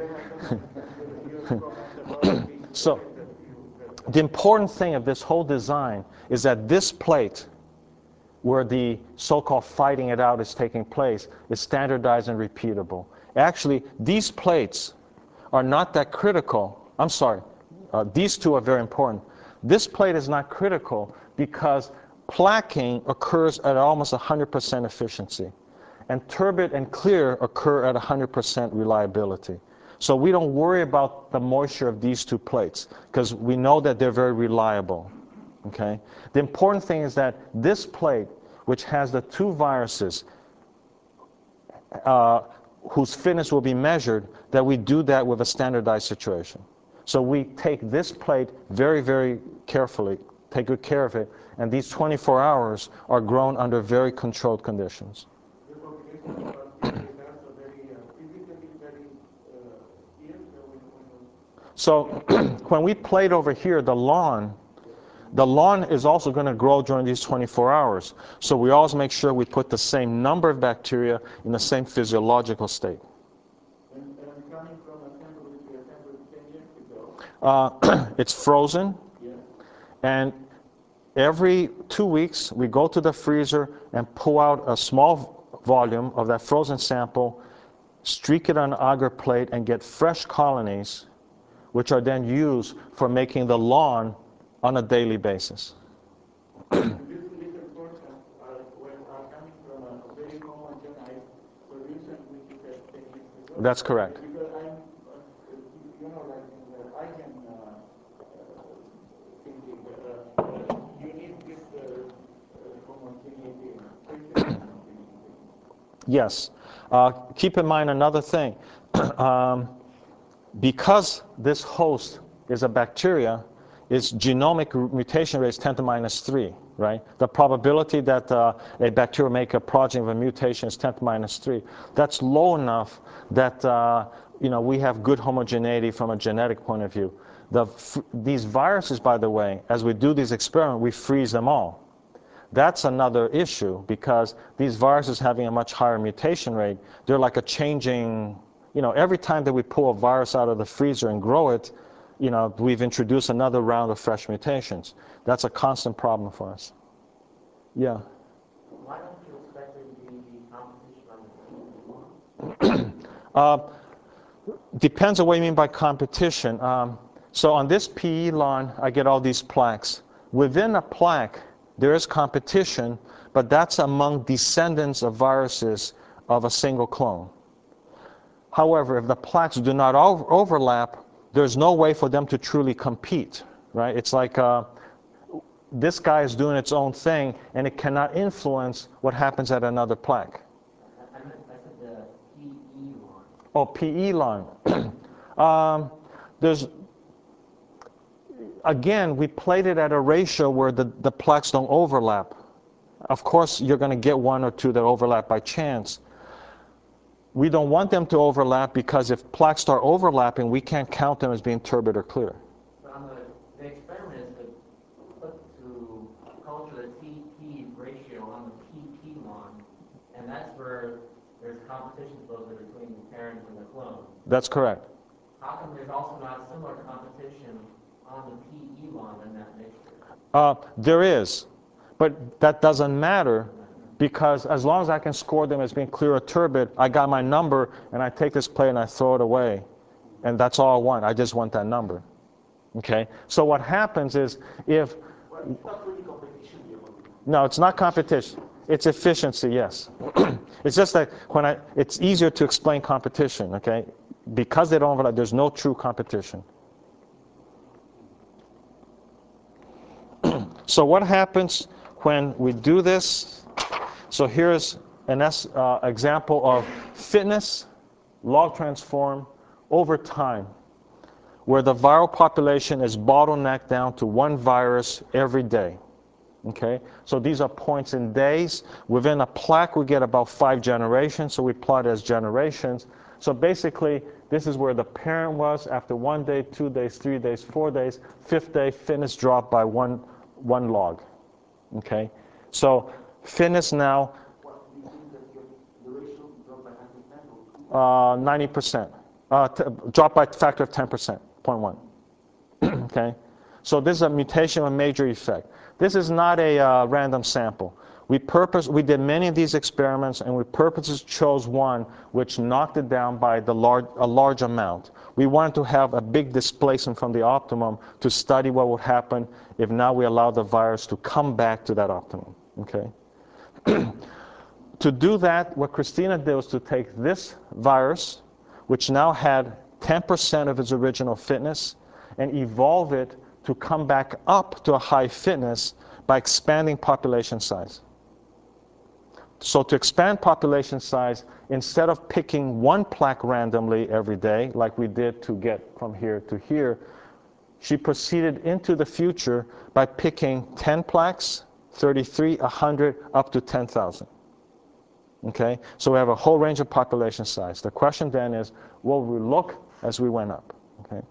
So the important thing of this whole design is that this plate, where the so-called fighting it out is taking place, is standardized and repeatable. Actually, these plates are not that critical. I'm sorry, uh, these two are very important. This plate is not critical because plaquing occurs at almost one hundred percent efficiency. And turbid and clear occur at one hundred percent reliability. So we don't worry about the moisture of these two plates because we know that they're very reliable. Okay? The important thing is that this plate, which has the two viruses, uh, whose fitness will be measured, that we do that with a standardized situation. So we take this plate very, very carefully, take good care of it, and these twenty-four hours are grown under very controlled conditions. So when we plate over here the lawn, the lawn is also going to grow during these twenty-four hours. So we always make sure we put the same number of bacteria in the same physiological state. And, and coming from a sample which we assembled ten years ago. Uh, it's frozen. Yes. And every two weeks we go to the freezer and pull out a small volume of that frozen sample, streak it on an agar plate, and get fresh colonies, which are then used for making the lawn on a daily basis. These little portions are, are coming from a very homogenized solution which you had ten years ago. That's correct. Because I'm, uh, you know, like in the IGEN uh, uh, thinking, uh, uh, you need this uh, uh, homogeneity, homogeneity. Yes. Uh, keep in mind another thing. um, because this host is a bacteria, its genomic mutation rate is ten to the minus three, right? The probability that uh, a bacteria make a progeny of a mutation is ten to the minus three. That's low enough that uh, you know, we have good homogeneity from a genetic point of view. The these viruses, by the way, as we do these experiments, we freeze them all. That's another issue because these viruses having a much higher mutation rate, they're like a changing, you know, every time that we pull a virus out of the freezer and grow it, you know, we've introduced another round of fresh mutations. That's a constant problem for us. Yeah? Why don't you expect there to be competition on the uh, depends on what you mean by competition. Um, so on this P E lawn, I get all these plaques. Within a plaque, there is competition, but that's among descendants of viruses of a single clone. However, if the plaques do not over overlap, there's no way for them to truly compete, right? It's like uh, this guy is doing its own thing, and it cannot influence what happens at another plaque. I meant, I said the P E line. Oh, P E line. um, there's Again, we plate it at a ratio where the, the plaques don't overlap. Of course, you're going to get one or two that overlap by chance. We don't want them to overlap because if plaques start overlapping, we can't count them as being turbid or clear. But on the, the experiment is that put to culture the T P ratio on the P P lawn, and that's where there's competition supposedly between the parent and the clone. That's correct. How come there's also not similar competition on the P E lawn in that mixture? Uh, there is, but that doesn't matter because as long as I can score them as being clear or turbid, I got my number and I take this plate and I throw it away. And that's all I want. I just want that number. Okay? So what happens is if... Well, it's not really competition here. No, it's not competition. It's efficiency, yes. It's just that when I, it's easier to explain competition, okay? Because they don't overlap, there's no true competition. So what happens when we do this? So here's an uh, example of fitness, log transform over time, where the viral population is bottlenecked down to one virus every day. Okay, so these are points in days. Within a plaque, we get about five generations, so we plot it as generations. So basically, this is where the parent was after one day, two days, three days, four days. Fifth day, fitness dropped by one, one log. Okay, so fitness now, What do you think that the ratio dropped by ninety percent or uh, ninety percent. Uh, t- dropped by a factor of ten percent, zero point one. Okay, so this is a mutation of a major effect. This is not a uh, random sample. We purpose, we did many of these experiments, and we purposely chose one which knocked it down by the large, a large amount. We wanted to have a big displacement from the optimum to study what would happen if now we allow the virus to come back to that optimum. Okay. To do that, what Christina did was to take this virus, which now had ten percent of its original fitness, and evolve it to come back up to a high fitness by expanding population size. So to expand population size, instead of picking one plaque randomly every day, like we did to get from here to here, she proceeded into the future by picking ten plaques, thirty-three, one hundred, up to ten thousand. Okay? So we have a whole range of population size. The question then is, will we look as we went up? Okay?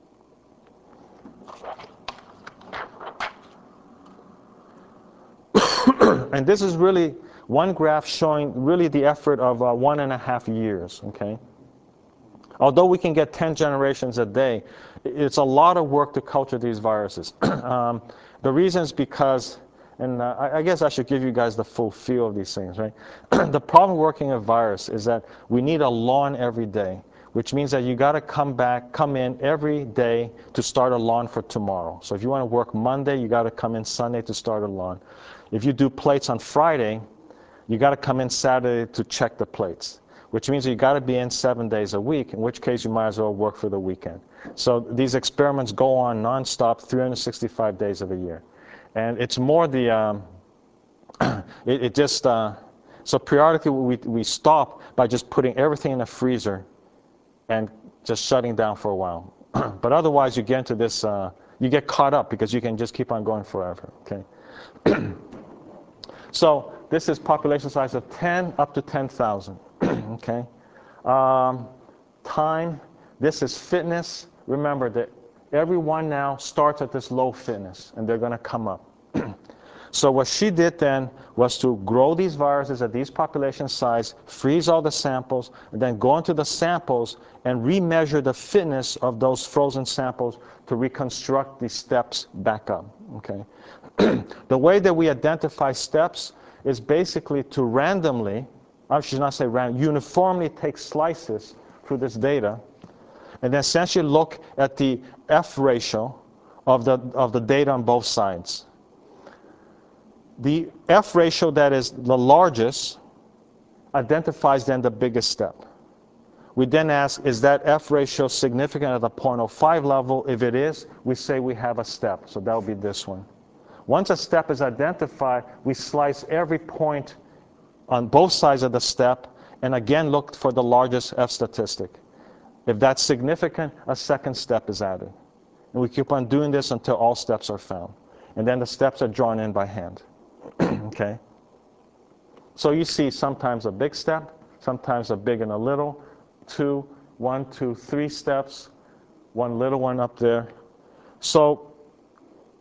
And this is really one graph showing really the effort of uh, one and a half years. Okay? Although we can get ten generations a day, it's a lot of work to culture these viruses. um, the reason is because, and uh, I, I guess I should give you guys the full feel of these things, right? The problem working a virus is that we need a lawn every day, which means that you got to come back, come in every day to start a lawn for tomorrow. So if you want to work Monday, you got to come in Sunday to start a lawn. If you do plates on Friday, you got to come in Saturday to check the plates, which means you got to be in seven days a week, in which case you might as well work for the weekend. So these experiments go on nonstop three hundred sixty-five days of the year. And it's more the, um, it, it just, uh, so periodically we, we stop by just putting everything in a freezer and just shutting down for a while. But otherwise you get into this, uh, you get caught up because you can just keep on going forever, okay? So this is population size of ten up to ten thousand, okay? Um, time, this is fitness. Remember that everyone now starts at this low fitness, and they're going to come up. So what she did then was to grow these viruses at these population size, freeze all the samples, and then go into the samples and remeasure the fitness of those frozen samples to reconstruct these steps back up, okay? The way that we identify steps is basically to randomly, I should not say random, uniformly take slices through this data, and then essentially look at the F ratio of the, of the data on both sides. The F ratio that is the largest identifies then the biggest step. We then ask, is that F ratio significant at the zero point zero five level? If it is, we say we have a step. So that would be this one. Once a step is identified, we slice every point on both sides of the step and again look for the largest F statistic. If that's significant, a second step is added. And we keep on doing this until all steps are found. And then the steps are drawn in by hand. Okay? So you see sometimes a big step, sometimes a big and a little, two, one, two, three steps, one little one up there. So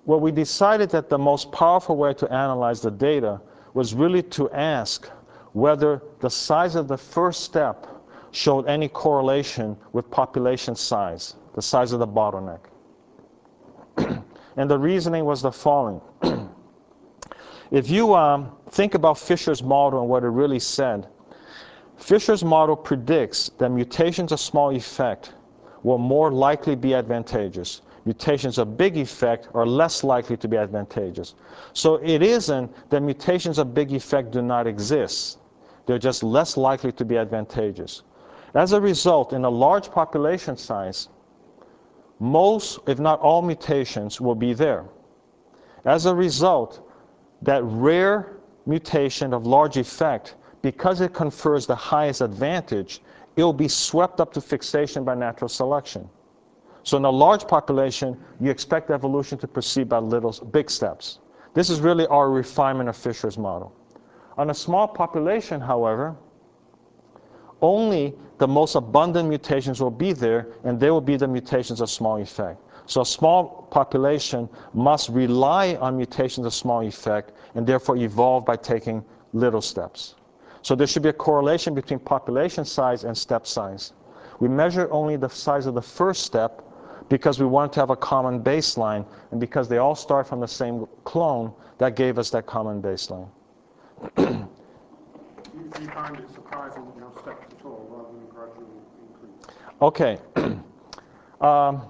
what we decided that the most powerful way to analyze the data was really to ask whether the size of the first step showed any correlation with population size, the size of the bottleneck. And the reasoning was the following. If you um, think about Fisher's model and what it really said, Fisher's model predicts that mutations of small effect will more likely be advantageous. Mutations of big effect are less likely to be advantageous. So it isn't that mutations of big effect do not exist. They're just less likely to be advantageous. As a result, in a large population size, most, if not all, mutations will be there. As a result, that rare mutation of large effect, because it confers the highest advantage, it will be swept up to fixation by natural selection. So in a large population, you expect evolution to proceed by little, big steps. This is really our refinement of Fisher's model. On a small population, however, only the most abundant mutations will be there, and they will be the mutations of small effect. So a small population must rely on mutations of small effect and therefore evolve by taking little steps. So there should be a correlation between population size and step size. We measure only the size of the first step because we wanted to have a common baseline, and because they all start from the same clone, that gave us that common baseline. You find it surprising that no steps at all rather than gradually increase? Okay. um,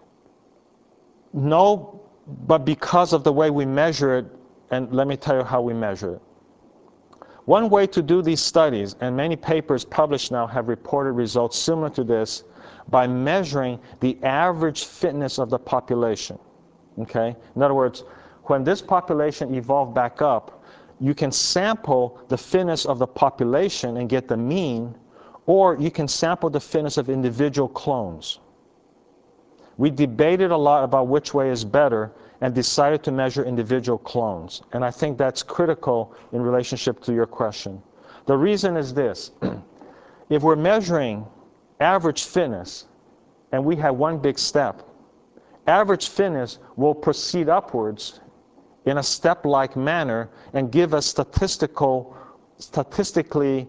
no, but because of the way we measure it, and let me tell you how we measure it. One way to do these studies, and many papers published now have reported results similar to this, by measuring the average fitness of the population. Okay? In other words, when this population evolved back up, you can sample the fitness of the population and get the mean, or you can sample the fitness of individual clones. We debated a lot about which way is better and decided to measure individual clones. And I think that's critical in relationship to your question. The reason is this. If we're measuring average fitness and we have one big step, average fitness will proceed upwards in a step-like manner and give us statistical, statistically,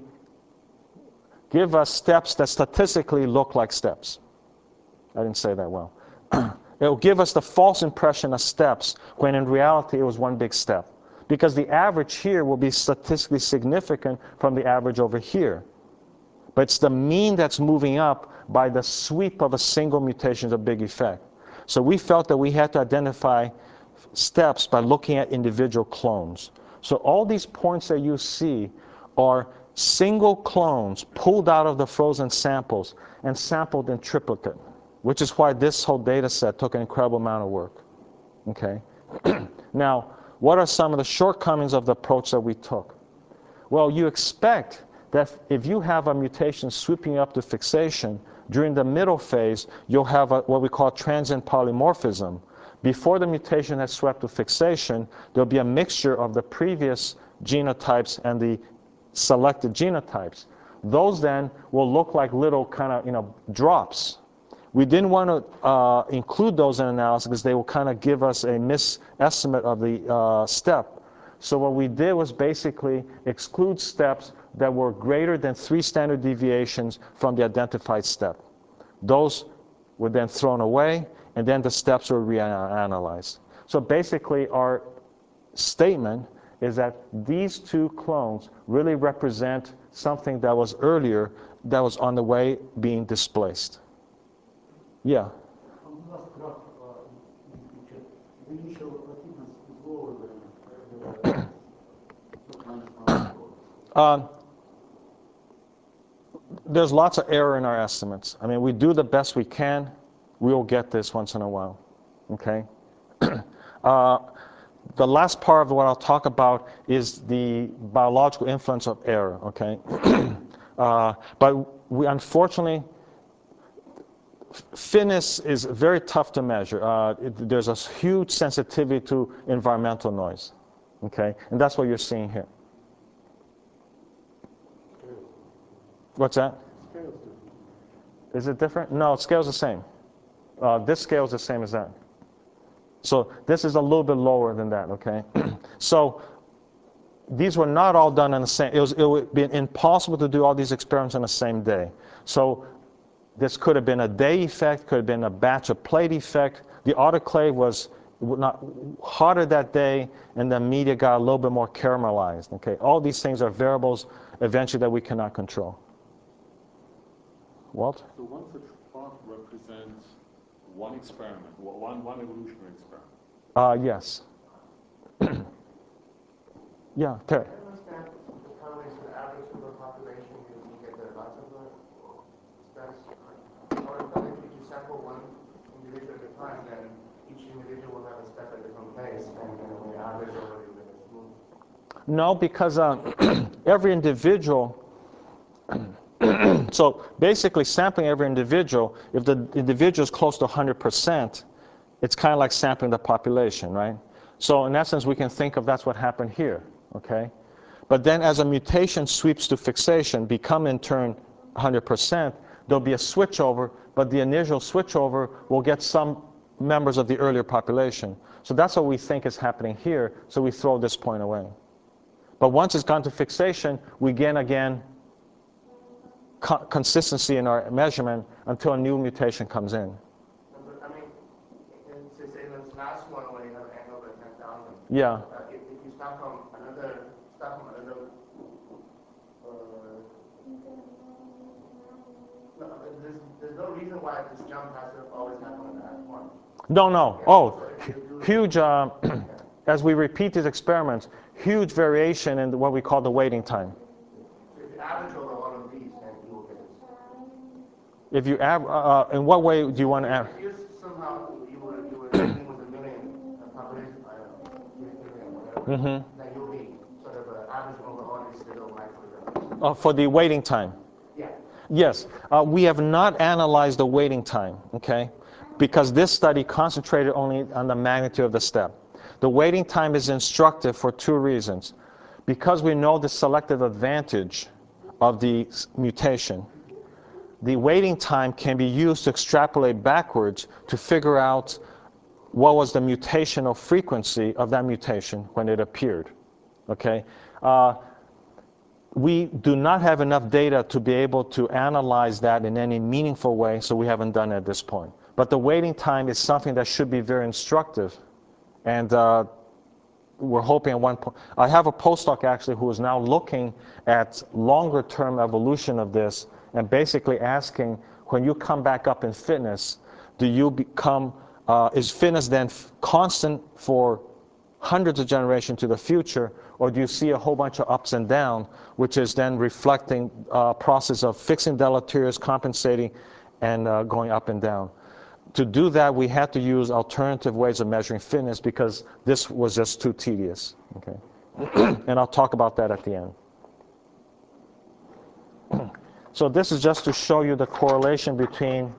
give us steps that statistically look like steps. I didn't say that well. It will give us the false impression of steps when in reality it was one big step. Because the average here will be statistically significant from the average over here. But it's the mean that's moving up by the sweep of a single mutation of big effect. So we felt that we had to identify steps by looking at individual clones. So all these points that you see are single clones pulled out of the frozen samples and sampled in triplicate, which is why this whole data set took an incredible amount of work. Okay? Now, what are some of the shortcomings of the approach that we took? Well, you expect that if you have a mutation sweeping up to fixation, during the middle phase, you'll have a, what we call transient polymorphism. Before the mutation has swept to fixation, there'll be a mixture of the previous genotypes and the selected genotypes. Those then will look like little kind of, you know, drops. We didn't want to uh, include those in analysis because they will kind of give us a misestimate of the uh, step. So what we did was basically exclude steps that were greater than three standard deviations from the identified step. Those were then thrown away, and then the steps were reanalyzed. So basically our statement is that these two clones really represent something that was earlier that was on the way being displaced. Yeah. On the last graph uh, in the picture, the initial fitness is lower than the um, There's lots of error in our estimates. I mean, we do the best we can. We'll get this once in a while. Okay? uh, the last part of what I'll talk about is the biological influence of error. Okay? uh, but we unfortunately, fitness is very tough to measure. Uh, it, there's a huge sensitivity to environmental noise, okay? And that's what you're seeing here. What's that? Is it different? No, scale's the same. Uh, this scale is the same as that. So this is a little bit lower than that, okay? So these were not all done on the same, it, was, it would be impossible to do all these experiments on the same day. So this could have been a day effect, could have been a batch of plate effect. The autoclave was not hotter that day, and the media got a little bit more caramelized, okay? All these things are variables eventually that we cannot control. Walt? So one such plot represents one experiment, one, one evolutionary experiment. Uh, yes. Yeah, Terry. I understand the correlation to the average of the population, you get the lots of the steps. Or if you sample one individual at a time, then each individual will have a step at a different place, and then when you average over, you get a smooth. No, because uh, every individual, so basically sampling every individual, if the individual is close to one hundred percent, it's kind of like sampling the population, right? So in essence, we can think of that's what happened here, okay? But then as a mutation sweeps to fixation, become in turn one hundred percent, there'll be a switchover, but the initial switchover will get some members of the earlier population. So that's what we think is happening here, so we throw this point away. But once it's gone to fixation, we gain again co consistency in our measurement until a new mutation comes in. I mean, in, say, this last one where you have an angle of ten thousand. Yeah. Uh, if, if you start from another, start from another, uh, no, there's, there's no reason why this jump has to always happen at that point. No, no. Yeah, Oh, so if you do- huge, uh, as we repeat these experiments, huge variation in what we call the waiting time. So if you average over all of these, then you will get this. If you aver uh, in what way do you want to average? If you somehow you were you were dealing with a million uh, population, I don't know, three million, whatever, Mm-hmm. then you'll be sort of uh, averaging over all these little micro. Uh, for the waiting time. Yeah. Yes, uh, we have not analyzed the waiting time, okay? Because this study concentrated only on the magnitude of the step. The waiting time is instructive for two reasons. Because we know the selective advantage of the mutation, the waiting time can be used to extrapolate backwards to figure out what was the mutational frequency of that mutation when it appeared, okay? Uh, We do not have enough data to be able to analyze that in any meaningful way, so we haven't done it at this point. But the waiting time is something that should be very instructive. And uh, we're hoping at one point. I have a postdoc actually who is now looking at longer term evolution of this and basically asking, when you come back up in fitness, do you become, uh, is fitness then constant for hundreds of generations to the future, or do you see a whole bunch of ups and downs, which is then reflecting a uh, process of fixing deleterious, compensating, and uh, going up and down? To do that, we had to use alternative ways of measuring fitness because this was just too tedious. Okay, and I'll talk about that at the end. So this is just to show you the correlation between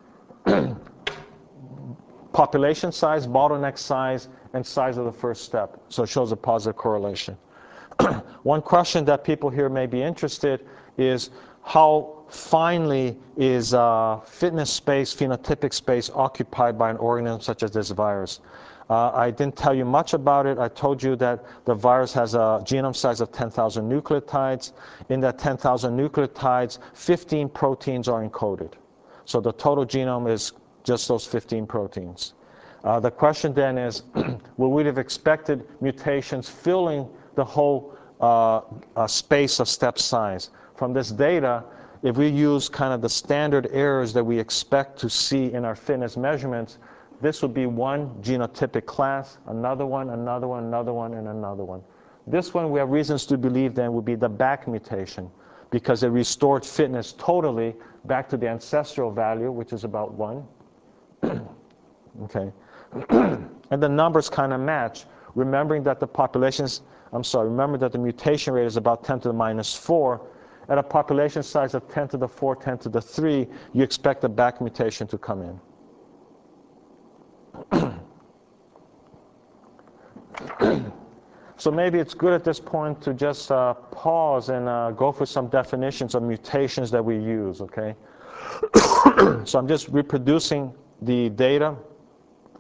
population size, bottleneck size, and size of the first step. So it shows a positive correlation. One question that people here may be interested is how finely is uh, fitness space, phenotypic space occupied by an organism such as this virus? Uh, I didn't tell you much about it. I told you that the virus has a genome size of ten thousand nucleotides. In that ten thousand nucleotides, fifteen proteins are encoded. So the total genome is just those fifteen proteins. Uh, the question then is, would we have expected mutations filling the whole uh, uh, space of step size? From this data, if we use kind of the standard errors that we expect to see in our fitness measurements, this would be one genotypic class, another one, another one, another one, and another one. This one we have reasons to believe then would be the back mutation, because it restored fitness totally back to the ancestral value, which is about one. Okay. And the numbers kind of match, remembering that the populations, I'm sorry, remember that the mutation rate is about ten to the minus four. At a population size of ten to the four, ten to the three, you expect the back mutation to come in. So maybe it's good at this point to just uh, pause and uh, go for some definitions of mutations that we use, okay? So I'm just reproducing the data.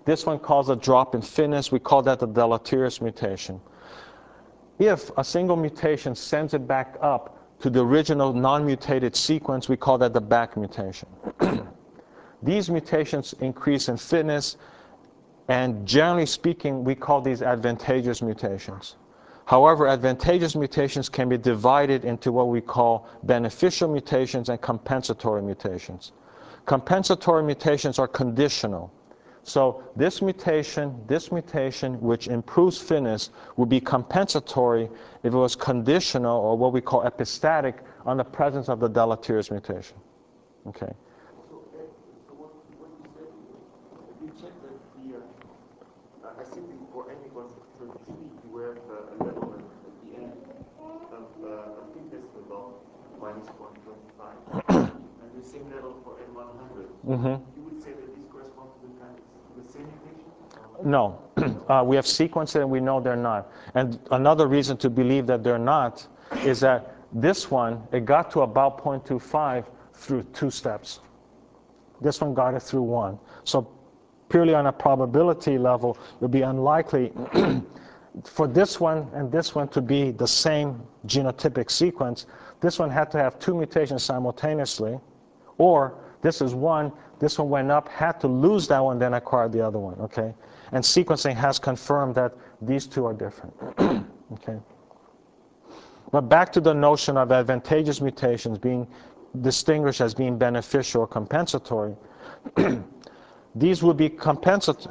This one causes a drop in fitness. We call that the deleterious mutation. If a single mutation sends it back up to the original non-mutated sequence, we call that the back mutation. These mutations increase in fitness, and generally speaking, we call these advantageous mutations. However, advantageous mutations can be divided into what we call beneficial mutations and compensatory mutations. Compensatory mutations are conditional. So this mutation, this mutation, which improves fitness, would be compensatory if it was conditional, or what we call epistatic, on the presence of the deleterious mutation. Okay. So, uh, so what, what you said, you checked that the, uh, I think for n equals thirty-three, you have uh, a level at, at the end of uh, a fitness level minus one twenty-five, and the same level for n one hundred. Mm-hmm. You would say that these correspond to the kind of the same mutation? No. uh, we have sequenced it and we know they're not. And another reason to believe that they're not is that this one, it got to about zero point two five through two steps. This one got it through one. So purely on a probability level, it would be unlikely for this one and this one to be the same genotypic sequence. This one had to have two mutations simultaneously, or this is one, this one went up, had to lose that one, then acquired the other one, okay? And sequencing has confirmed that these two are different, okay? But back to the notion of advantageous mutations being distinguished as being beneficial or compensatory. These would be compensatory.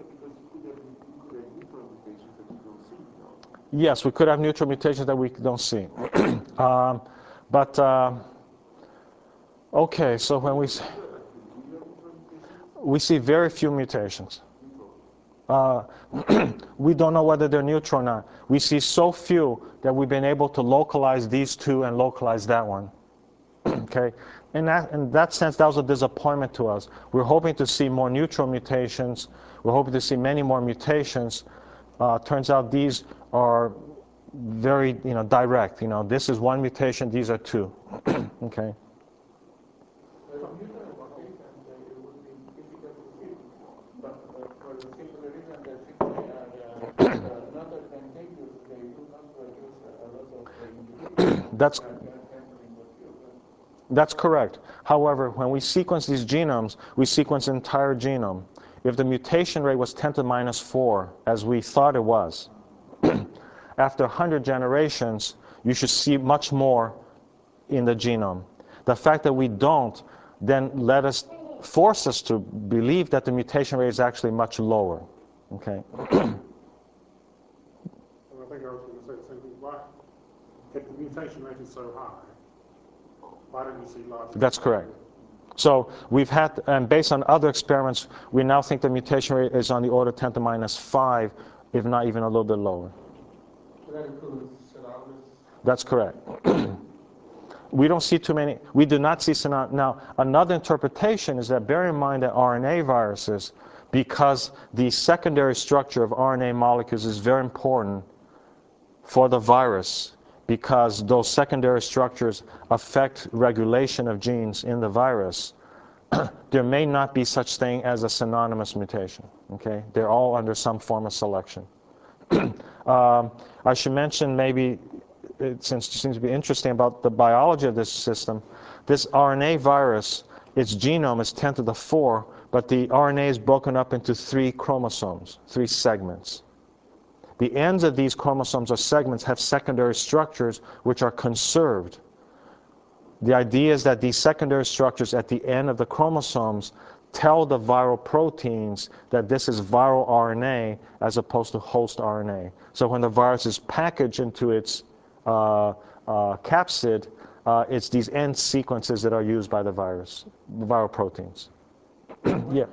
Yes, we could have neutral mutations that we don't see. um, but, uh, okay, so when we, we see very few mutations. Uh, we don't know whether they're neutral or not. We see so few that we've been able to localize these two and localize that one. Okay, in that, in that sense, that was a disappointment to us. We're hoping to see more neutral mutations. We're hoping to see many more mutations. Uh, turns out these are very, you know, direct. You know, this is one mutation, these are two. Okay. That's That's correct. However, when we sequence these genomes, we sequence the entire genome. If the mutation rate was ten to the minus four, as we thought it was, after one hundred generations, you should see much more in the genome. The fact that we don't then let us force us to believe that the mutation rate is actually much lower. Okay. I think I was going to say the same thing. Why, if the mutation rate is so high, why don't you see larger? That's correct. So we've had, and based on other experiments, we now think the mutation rate is on the order ten to the minus five, if not even a little bit lower. So that includes synonymous? That's correct. We don't see too many, we do not see synonymous. Now, another interpretation is that bear in mind that R N A viruses, because the secondary structure of R N A molecules is very important for the virus, because those secondary structures affect regulation of genes in the virus, there may not be such thing as a synonymous mutation. Okay, they're all under some form of selection. um, I should mention maybe, it since it seems to be interesting about the biology of this system, this R N A virus, its genome is ten to the four, but the R N A is broken up into three chromosomes, three segments. The ends of these chromosomes or segments have secondary structures which are conserved. The idea is that these secondary structures at the end of the chromosomes tell the viral proteins that this is viral R N A as opposed to host R N A. So when the virus is packaged into its uh, uh, capsid, uh, it's these end sequences that are used by the virus, the viral proteins. Yeah.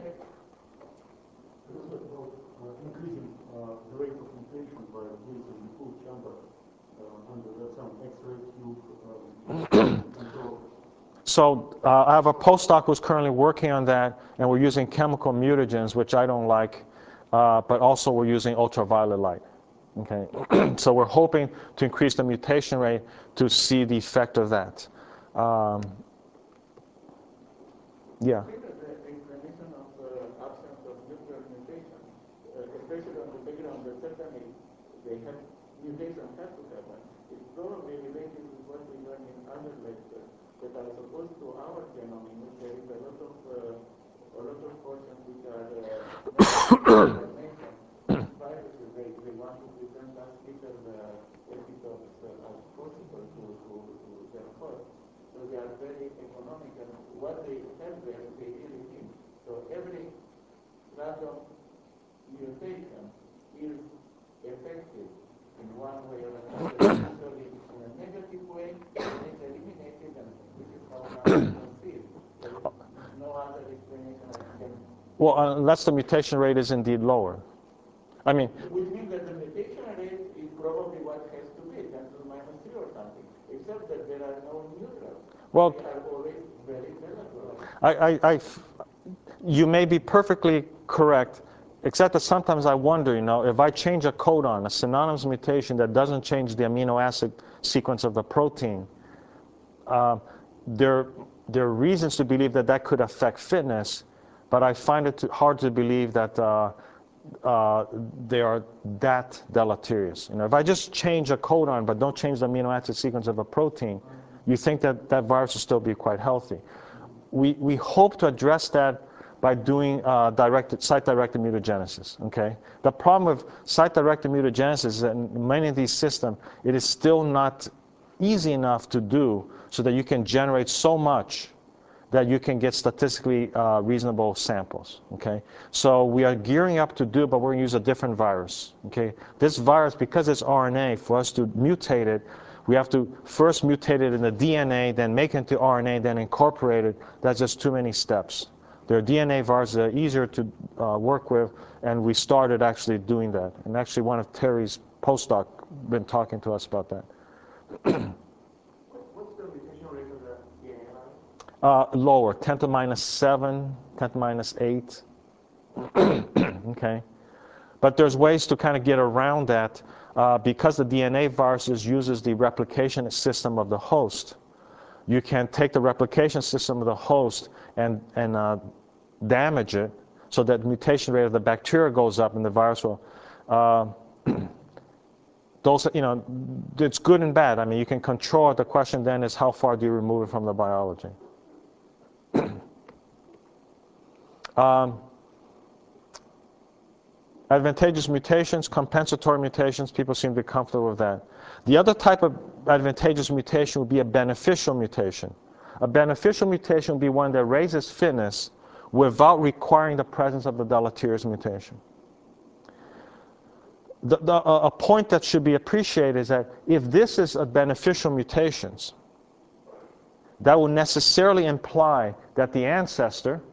Increasing uh, the rate of mutation by using the full chamber uh, under some X-ray tube uh, control. So uh, I have a postdoc who's currently working on that, and we're using chemical mutagens, which I don't like, uh, but also we're using ultraviolet light. Okay, so we're hoping to increase the mutation rate to see the effect of that. Um, yeah. I think that the explanation of the absence of nuclear mutation certainly they have, mutations have to happen. It's probably related with what we learned in other lectures, that as opposed to our genome, in which there is a lot of uh, a lot of portions which are uh, information. Viruses, they, they want to present as little uh, epitopes uh, as possible to, to, to their host. So they are very economical. What they have there, they really need. So every random mutation is effective in one way or another, usually in a negative way, and it's eliminated, and this is how one conceives. There is no other explanation I can. Well, unless the mutation rate is indeed lower. I mean, which means that the mutation rate is probably what has to be, ten to the minus three or something, except that there are no neutrals. Well, they are always very volatile. I, I, I, you may be perfectly correct, except that sometimes I wonder, you know, if I change a codon, a synonymous mutation that doesn't change the amino acid sequence of the protein, uh, there, there are reasons to believe that that could affect fitness, but I find it too hard to believe that uh, uh, they are that deleterious. You know, if I just change a codon but don't change the amino acid sequence of a protein, you think that that virus will still be quite healthy. We, we hope to address that by doing uh, directed, site-directed mutagenesis, okay? The problem with site-directed mutagenesis is that in many of these systems, it is still not easy enough to do so that you can generate so much that you can get statistically uh, reasonable samples, okay? So we are gearing up to do it, but we're gonna use a different virus, okay? This virus, because it's R N A, for us to mutate it, we have to first mutate it in the D N A, then make it into R N A, then incorporate it. That's just too many steps. There are D N A viruses that are easier to uh, work with, and we started actually doing that. And actually one of Terry's postdoc been talking to us about that. What's the mutation rate of the D N A virus? Uh, lower, ten to minus seven, ten to minus eight. Okay. But there's ways to kind of get around that uh, because the D N A viruses uses the replication system of the host. You can take the replication system of the host and, and uh, damage it so that the mutation rate of the bacteria goes up and the virus will. Uh, those, you know, it's good and bad. I mean, you can control it. The question then is how far do you remove it from the biology? um, Advantageous mutations, compensatory mutations, people seem to be comfortable with that. The other type of advantageous mutation would be a beneficial mutation. A beneficial mutation would be one that raises fitness without requiring the presence of the deleterious mutation. The, the, a point that should be appreciated is that if this is a beneficial mutations, that will necessarily imply that the ancestor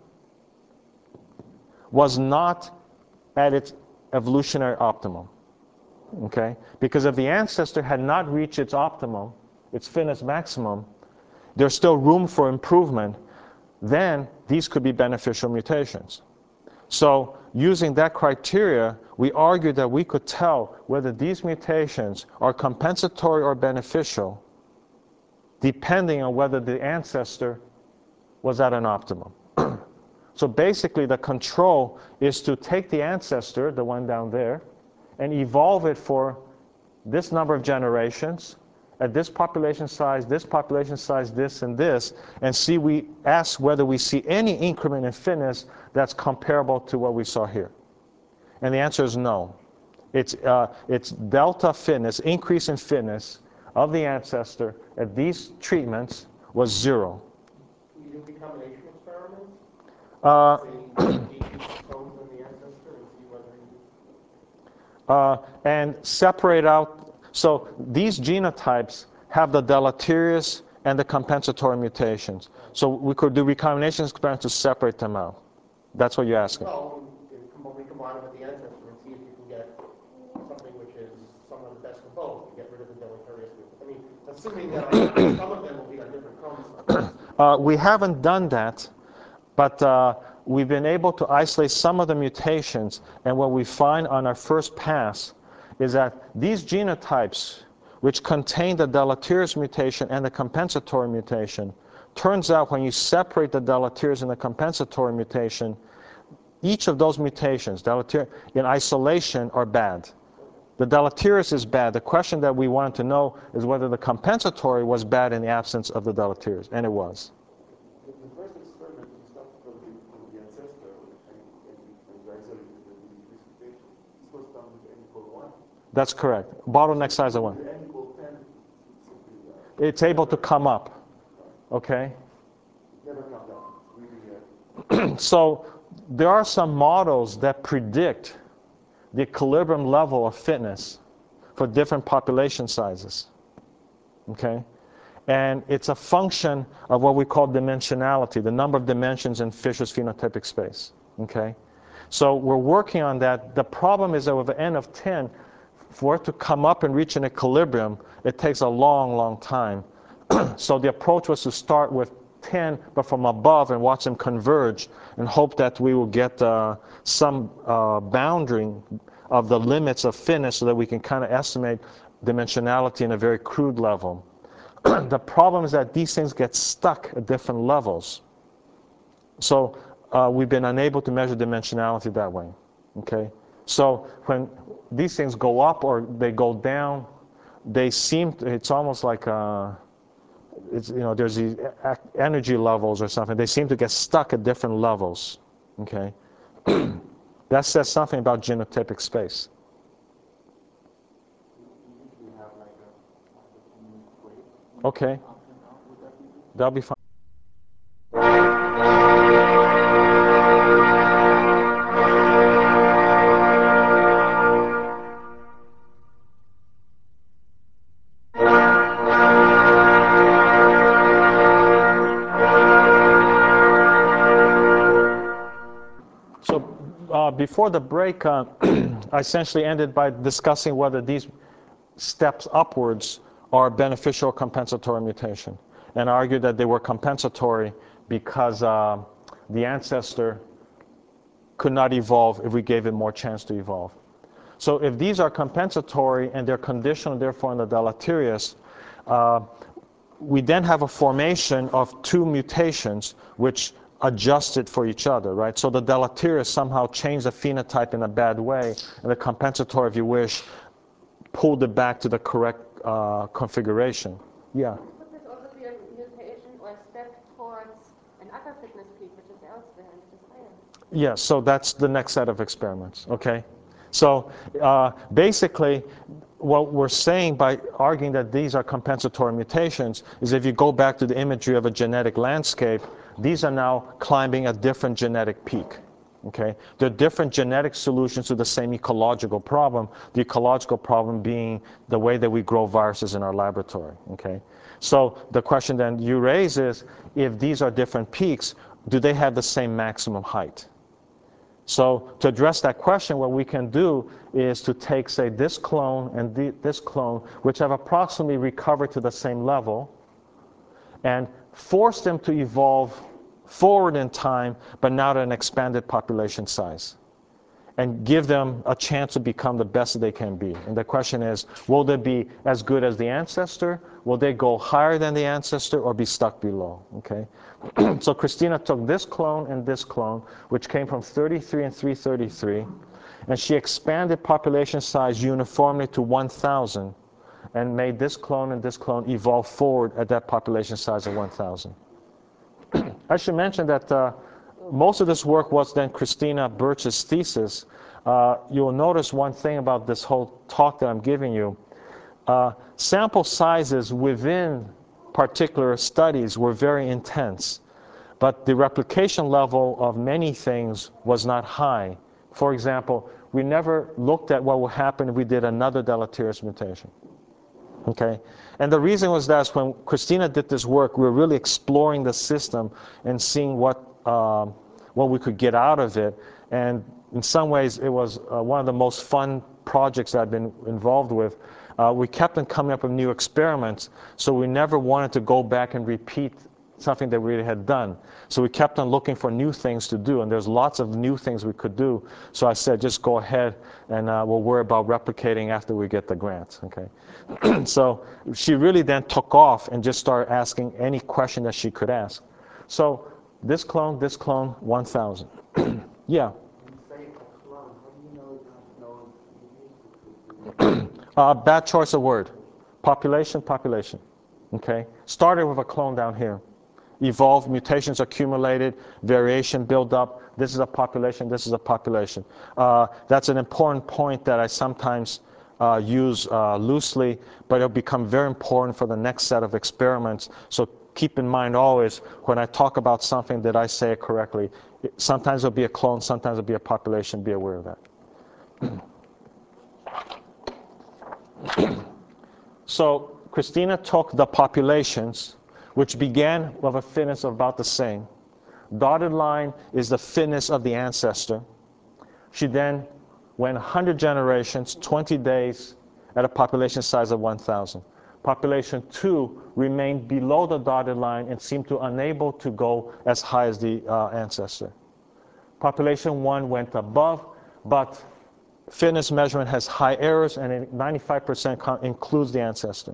was not at its evolutionary optimum, okay? Because if the ancestor had not reached its optimum, its fitness maximum, there's still room for improvement, then these could be beneficial mutations. So using that criteria, we argued that we could tell whether these mutations are compensatory or beneficial depending on whether the ancestor was at an optimum. So basically, the control is to take the ancestor, the one down there, and evolve it for this number of generations, at this population size, this population size, this and this, and see, we ask whether we see any increment in fitness that's comparable to what we saw here. And the answer is no. It's, uh, it's delta fitness, increase in fitness of the ancestor at these treatments was zero. You do recombination experiments? Uh, uh, and separate out, so these genotypes have the deleterious and the compensatory mutations. So we could do recombination experiments to separate them out. That's what you're asking. Well, we combine it with the ancestor and see if you can get something which is some of the best of both, to get rid of the deleterious. I mean, assuming that some of them will be on different chromosomes. Uh, we haven't done that. But uh, we've been able to isolate some of the mutations, and what we find on our first pass is that these genotypes, which contain the deleterious mutation and the compensatory mutation, turns out when you separate the deleterious and the compensatory mutation, each of those mutations, deleterious, in isolation, are bad. The deleterious is bad. The question that we wanted to know is whether the compensatory was bad in the absence of the deleterious, and it was. The first experiment, you started from the, from the ancestor and, and, and isolated the mutation. This was done with N equal one. That's correct. Bottleneck size of one. With N equal ten, It's able to come up. Okay? never come down. Really, uh, So there are some models that predict the equilibrium level of fitness for different population sizes. Okay? And it's a function of what we call dimensionality, the number of dimensions in Fisher's phenotypic space. Okay? So we're working on that. The problem is that with an N of ten, for it to come up and reach an equilibrium, it takes a long, long time. So the approach was to start with ten, but from above, and watch them converge, and hope that we will get uh, some uh, boundary of the limits of fitness so that we can kind of estimate dimensionality in a very crude level. The problem is that these things get stuck at different levels. So uh, we've been unable to measure dimensionality that way. Okay? So when these things go up or they go down, they seem to, it's almost like uh, it's, you know, there's these energy levels or something. They seem to get stuck at different levels. Okay? That says something about genotypic space. Okay. That'll be fine. So uh, before the break, uh, I essentially ended by discussing whether these steps upwards are beneficial or compensatory mutation, and argued that they were compensatory because uh, the ancestor could not evolve if we gave it more chance to evolve. So if these are compensatory and they're conditional, therefore in the deleterious, uh, we then have a formation of two mutations which adjusted for each other, right? So the deleterious somehow changed the phenotype in a bad way, and the compensatory, if you wish, pulled it back to the correct uh, configuration. Yeah? Could this also be a mutation or a step towards an upper fitness peak, which is elsewhere and which is higher? Yes, so that's the next set of experiments, okay? So uh, basically, what we're saying by arguing that these are compensatory mutations is if you go back to the imagery of a genetic landscape, these are now climbing a different genetic peak. Okay? They're different genetic solutions to the same ecological problem, the ecological problem being the way that we grow viruses in our laboratory. Okay? So the question then you raise is, if these are different peaks, do they have the same maximum height? So to address that question, what we can do is to take, say, this clone and the, this clone, which have approximately recovered to the same level, and force them to evolve forward in time, but now at an expanded population size, and give them a chance to become the best that they can be. And the question is, will they be as good as the ancestor? Will they go higher than the ancestor or be stuck below? Okay. So Christina took this clone and this clone, which came from thirty-three and three thirty-three, and she expanded population size uniformly to one thousand, and made this clone and this clone evolve forward at that population size of one thousand. I should mention that uh, most of this work was then Christina Birch's thesis. Uh, you'll notice one thing about this whole talk that I'm giving you. Uh, sample sizes within particular studies were very intense, but the replication level of many things was not high. For example, we never looked at what would happen if we did another deleterious mutation. Okay? And the reason was that when Christina did this work, we were really exploring the system and seeing what, um, what we could get out of it. And in some ways, it was uh, one of the most fun projects that I've been involved with. Uh, we kept on coming up with new experiments, so we never wanted to go back and repeat something that we already had done. So we kept on looking for new things to do, and there's lots of new things we could do. So I said, just go ahead, and uh, we'll worry about replicating after we get the grant. Okay. So she really then took off and just started asking any question that she could ask. So this clone, this clone, one thousand. Yeah. When you say a clone, how do you know that those mutations uh, bad choice of word. Population, population. Okay? Started with a clone down here. Evolved, mutations accumulated, variation built up. This is a population, this is a population. Uh, that's an important point that I sometimes uh, use uh, loosely, but it'll become very important for the next set of experiments. So keep in mind always, when I talk about something, that I say it correctly. It, sometimes it'll be a clone, sometimes it'll be a population. Be aware of that. So Christina took the populations, which began with a fitness of about the same. Dotted line is the fitness of the ancestor. She then went one hundred generations, twenty days, at a population size of one thousand. Population two remained below the dotted line and seemed to unable to go as high as the uh, ancestor. Population one went above, but fitness measurement has high errors, and ninety-five percent includes the ancestor.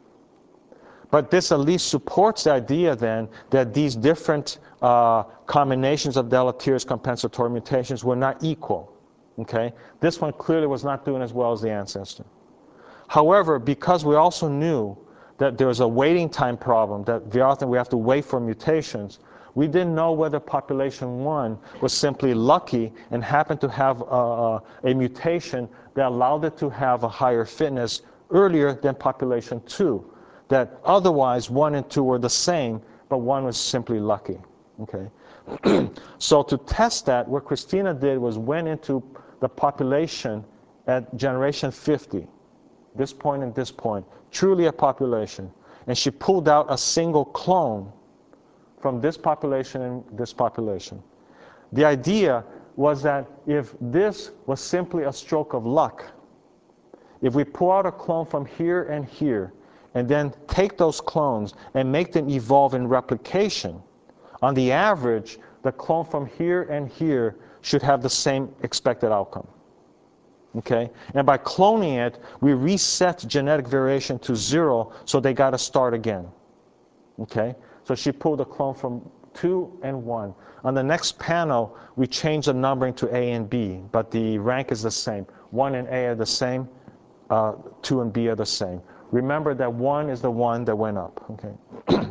But this at least supports the idea then that these different uh, combinations of deleterious compensatory mutations were not equal. Okay? This one clearly was not doing as well as the ancestor. However, because we also knew that there was a waiting time problem, that very often we have to wait for mutations, we didn't know whether population one was simply lucky and happened to have a, a mutation that allowed it to have a higher fitness earlier than population two. That otherwise one and two were the same, but one was simply lucky. Okay. So to test that, what Christina did was went into the population at generation fifty, this point and this point, truly a population, and she pulled out a single clone from this population and this population. The idea was that if this was simply a stroke of luck, if we pull out a clone from here and here, and then take those clones and make them evolve in replication, on the average, the clone from here and here should have the same expected outcome. Okay? And by cloning it, we reset genetic variation to zero, so they got to start again. Okay? So she pulled a clone from two and one. On the next panel, we change the numbering to A and B, but the rank is the same. one and A are the same, uh, two and B are the same. Remember that one is the one that went up. Okay.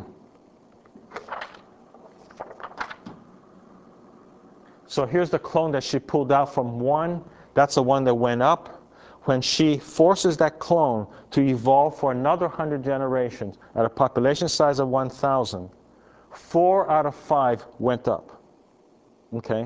So here's the clone that she pulled out from one. That's the one that went up. When she forces that clone to evolve for another one hundred generations at a population size of one thousand, four out of five went up. Okay?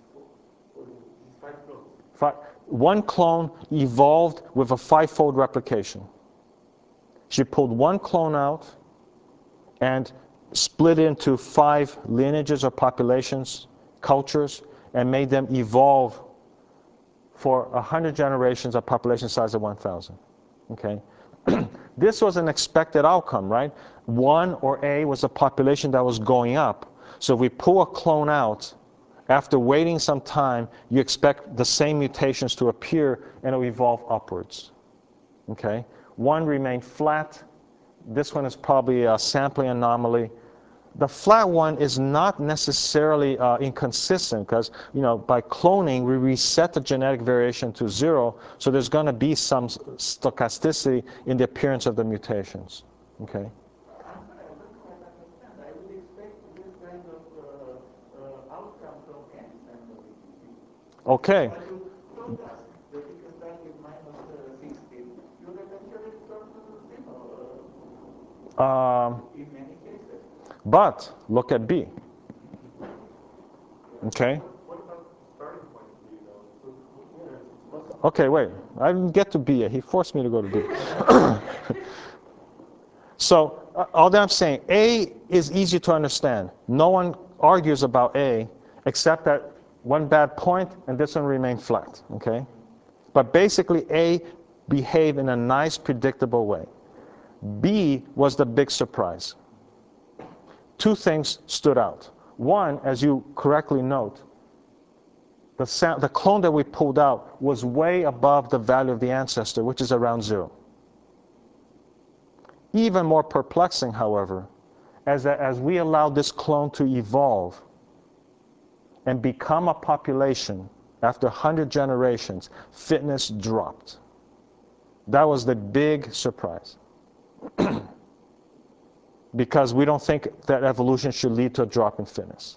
Five, one clone evolved with a five-fold replication. She pulled one clone out and split it into five lineages or populations, cultures, and made them evolve for one hundred generations at population size of one thousand. Okay? This was an expected outcome, right? One or A was a population that was going up. So if we pull a clone out, after waiting some time, you expect the same mutations to appear and it will evolve upwards. Okay? One remained flat. This one is probably a sampling anomaly. The flat one is not necessarily uh, inconsistent because, you know, by cloning, we reset the genetic variation to zero, so there's going to be some stochasticity in the appearance of the mutations. Okay? I would expect this kind of uh, uh, outcome from any sample. Okay. But you told us that if you start with minus uh, sixteen, you eventually return to zero uh, Um, in many cases. but look at B. Okay? What about starting point B, though? Okay, wait. I didn't get to B yet. He forced me to go to B. So, uh, all that I'm saying, A is easy to understand. No one argues about A, except that one bad point and this one remained flat. Okay? But basically, A behaved in a nice, predictable way. B was the big surprise. Two things stood out. One, as you correctly note, the, sound, the clone that we pulled out was way above the value of the ancestor, which is around zero. Even more perplexing, however, as, as we allowed this clone to evolve and become a population after one hundred generations, fitness dropped. That was the big surprise. Because we don't think that evolution should lead to a drop in fitness.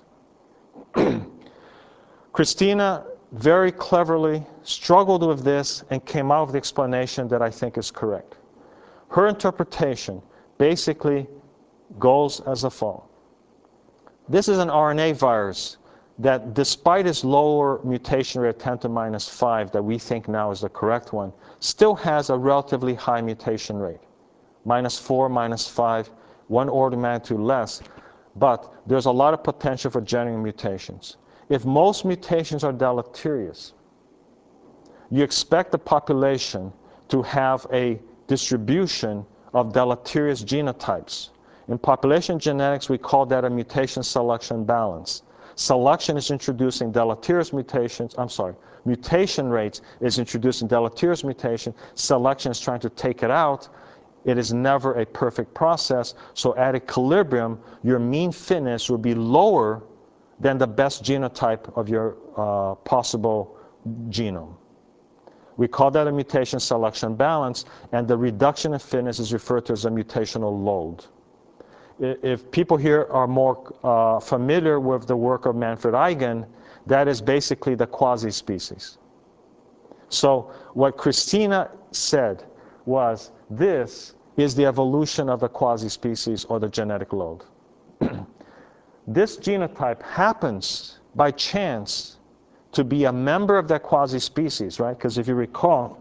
Christina very cleverly struggled with this and came out with the explanation that I think is correct. Her interpretation basically goes as follows. This is an R N A virus that, despite its lower mutation rate of ten to the minus five that we think now is the correct one, still has a relatively high mutation rate. Minus four, minus five, one order of magnitude less, but there's a lot of potential for generating mutations. If most mutations are deleterious, you expect the population to have a distribution of deleterious genotypes. In population genetics, we call that a mutation selection balance. Selection is introducing deleterious mutations, I'm sorry, mutation rates is introducing deleterious mutation, selection is trying to take it out. It is never a perfect process, so at equilibrium, your mean fitness will be lower than the best genotype of your uh, possible genome. We call that a mutation selection balance, and the reduction in fitness is referred to as a mutational load. If people here are more uh, familiar with the work of Manfred Eigen, that is basically the quasi-species. So what Christina said was, this is the evolution of the quasi-species or the genetic load. This genotype happens by chance to be a member of that quasi-species, right? Because if you recall,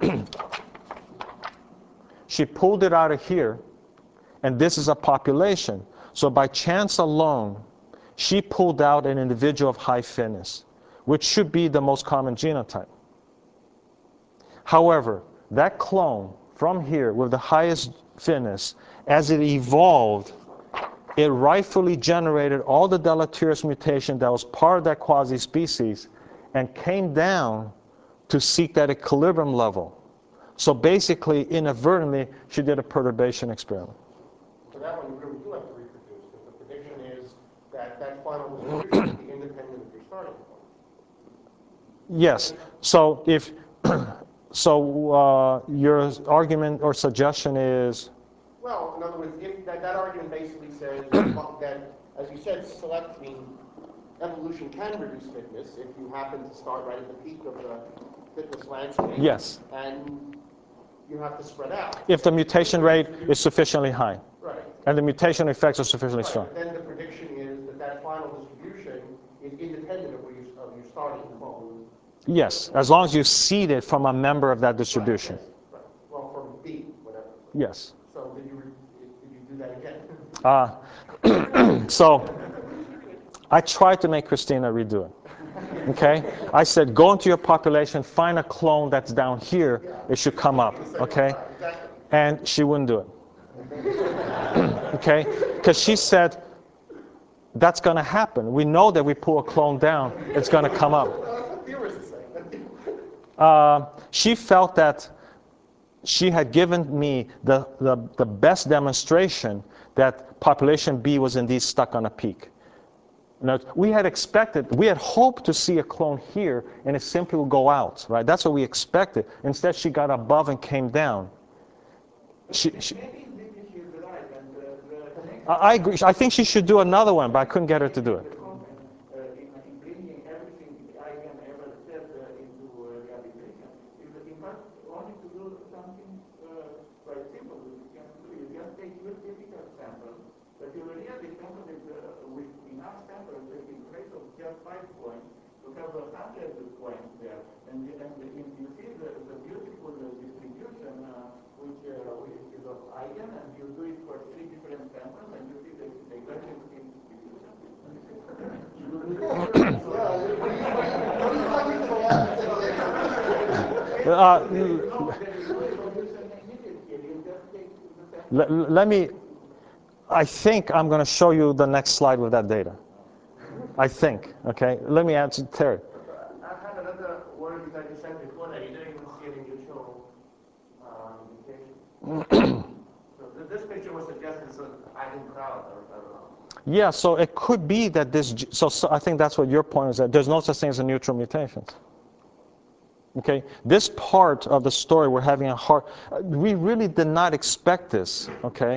she pulled it out of here, and this is a population. So by chance alone, she pulled out an individual of high fitness, which should be the most common genotype. However, that clone from here with the highest fitness, as it evolved, it rightfully generated all the deleterious mutation that was part of that quasi-species and came down to seek that equilibrium level. So basically, inadvertently, she did a perturbation experiment. For that one, you really do have to reproduce, because the prediction is that that final distribution will be independent of your starting point. Yes. So if so, uh, your argument or suggestion is? Well, in other words, if that, that argument basically says that, as you said, select, I mean, evolution can reduce fitness if you happen to start right at the peak of the fitness landscape. Yes. And you have to spread out. If the mutation rate is sufficiently high. Right. And the mutation effects are sufficiently right. strong. Then the prediction is that that final distribution is independent of, where you, of your starting point. Yes, as long as you seed it from a member of that distribution. Right, yes, right. Well, from B, whatever. Yes. So did you, did you do that again? Uh, so I tried to make Christina redo it. Okay? I said, go into your population, find a clone that's down here, it should come up. Okay? And she wouldn't do it. Okay? Because she said, that's going to happen. We know that we pull a clone down, it's going to come up. Uh, she felt that she had given me the, the, the best demonstration that population B was indeed stuck on a peak. Now, we had expected, we had hoped to see a clone here, and it simply would go out, right? That's what we expected. Instead, she got above and came down. She, she, I agree. I think she should do another one, but I couldn't get her to do it. Uh, let, let me, I think I'm going to show you the next slide with that data. I think, okay? Let me answer Terry. I had another word that you said before that you didn't even see any mutual uh, mutation. So th this picture was suggesting it's an eigen crowd, or I don't know. Yeah, so it could be that this, so, so I think that's what your point is, that there's no such thing as a neutral mutations. Okay, this part of the story, we're having a hard, we really did not expect this, okay?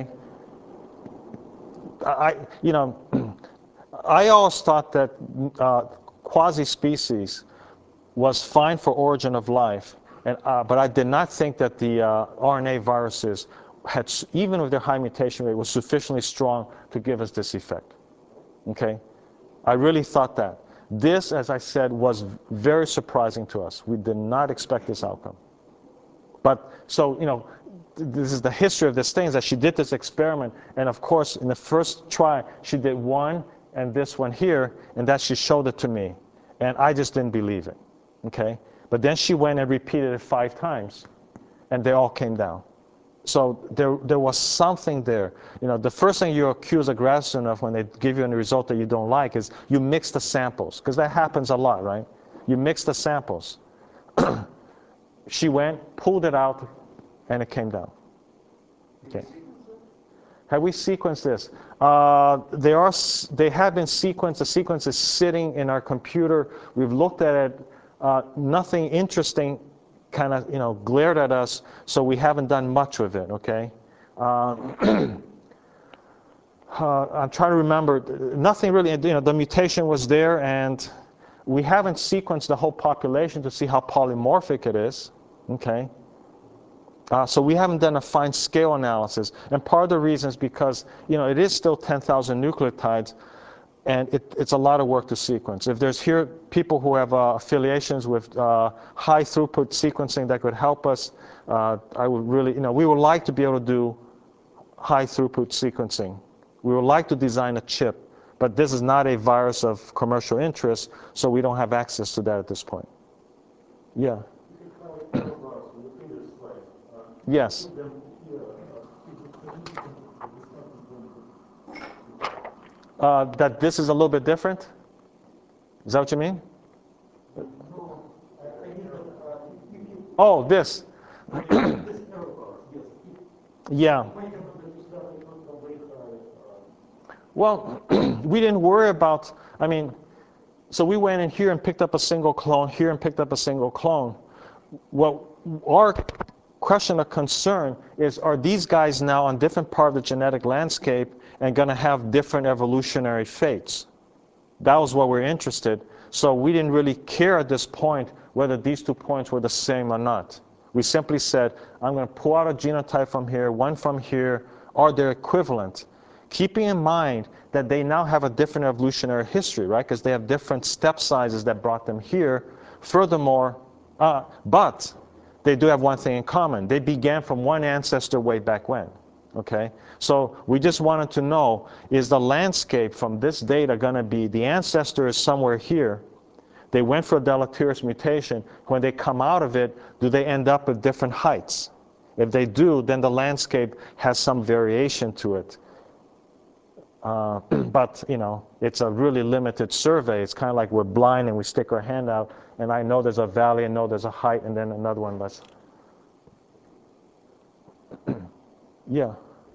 I, you know, I always thought that uh, quasi-species was fine for origin of life, and, uh, but I did not think that the uh, R N A viruses had, even with their high mutation rate, was sufficiently strong to give us this effect, okay? I really thought that. This, as I said, was very surprising to us. We did not expect this outcome. But, so, you know, this is the history of this thing, is that she did this experiment, and of course, in the first try, she did one, and this one here, and that she showed it to me. And I just didn't believe it, okay? But then she went and repeated it five times, and they all came down. So there, there was something there. You know, the first thing you accuse a grad student of when they give you a result that you don't like is you mix the samples, because that happens a lot, right? You mix the samples. She went, pulled it out, and it came down. Okay. Have we sequenced this? Uh, they are. They have been sequenced. The sequence is sitting in our computer. We've looked at it. Uh, nothing interesting kind of, you know, glared at us, so we haven't done much with it, okay? Uh, uh, I'm trying to remember. Nothing really, you know, the mutation was there, and we haven't sequenced the whole population to see how polymorphic it is, okay? Uh, so we haven't done a fine scale analysis, and part of the reason is because, you know, it is still ten thousand nucleotides, and it, it's a lot of work to sequence. If there's here people who have uh, affiliations with uh, high throughput sequencing that could help us, uh, I would really, you know, we would like to be able to do high throughput sequencing. We would like to design a chip, but this is not a virus of commercial interest, so we don't have access to that at this point. Yeah. Yes. Uh, that this is a little bit different? Is that what you mean? Oh, this. Yeah. Well, we didn't worry about, I mean, so we went in here and picked up a single clone, here and picked up a single clone. Well, our question of concern is, are these guys now on different part of the genetic landscape and going to have different evolutionary fates? That was what we're interested. So we didn't really care at this point whether these two points were the same or not. We simply said, I'm going to pull out a genotype from here, one from here, are they equivalent? Keeping in mind that they now have a different evolutionary history, right? Because they have different step sizes that brought them here. Furthermore, uh, but they do have one thing in common. They began from one ancestor way back when. Okay? So we just wanted to know, is the landscape from this data going to be, the ancestor is somewhere here. They went for a deleterious mutation. When they come out of it, do they end up at different heights? If they do, then the landscape has some variation to it. Uh, but, you know, it's a really limited survey. It's kind of like we're blind and we stick our hand out, and I know there's a valley, and know there's a height, and then another one less. Yeah.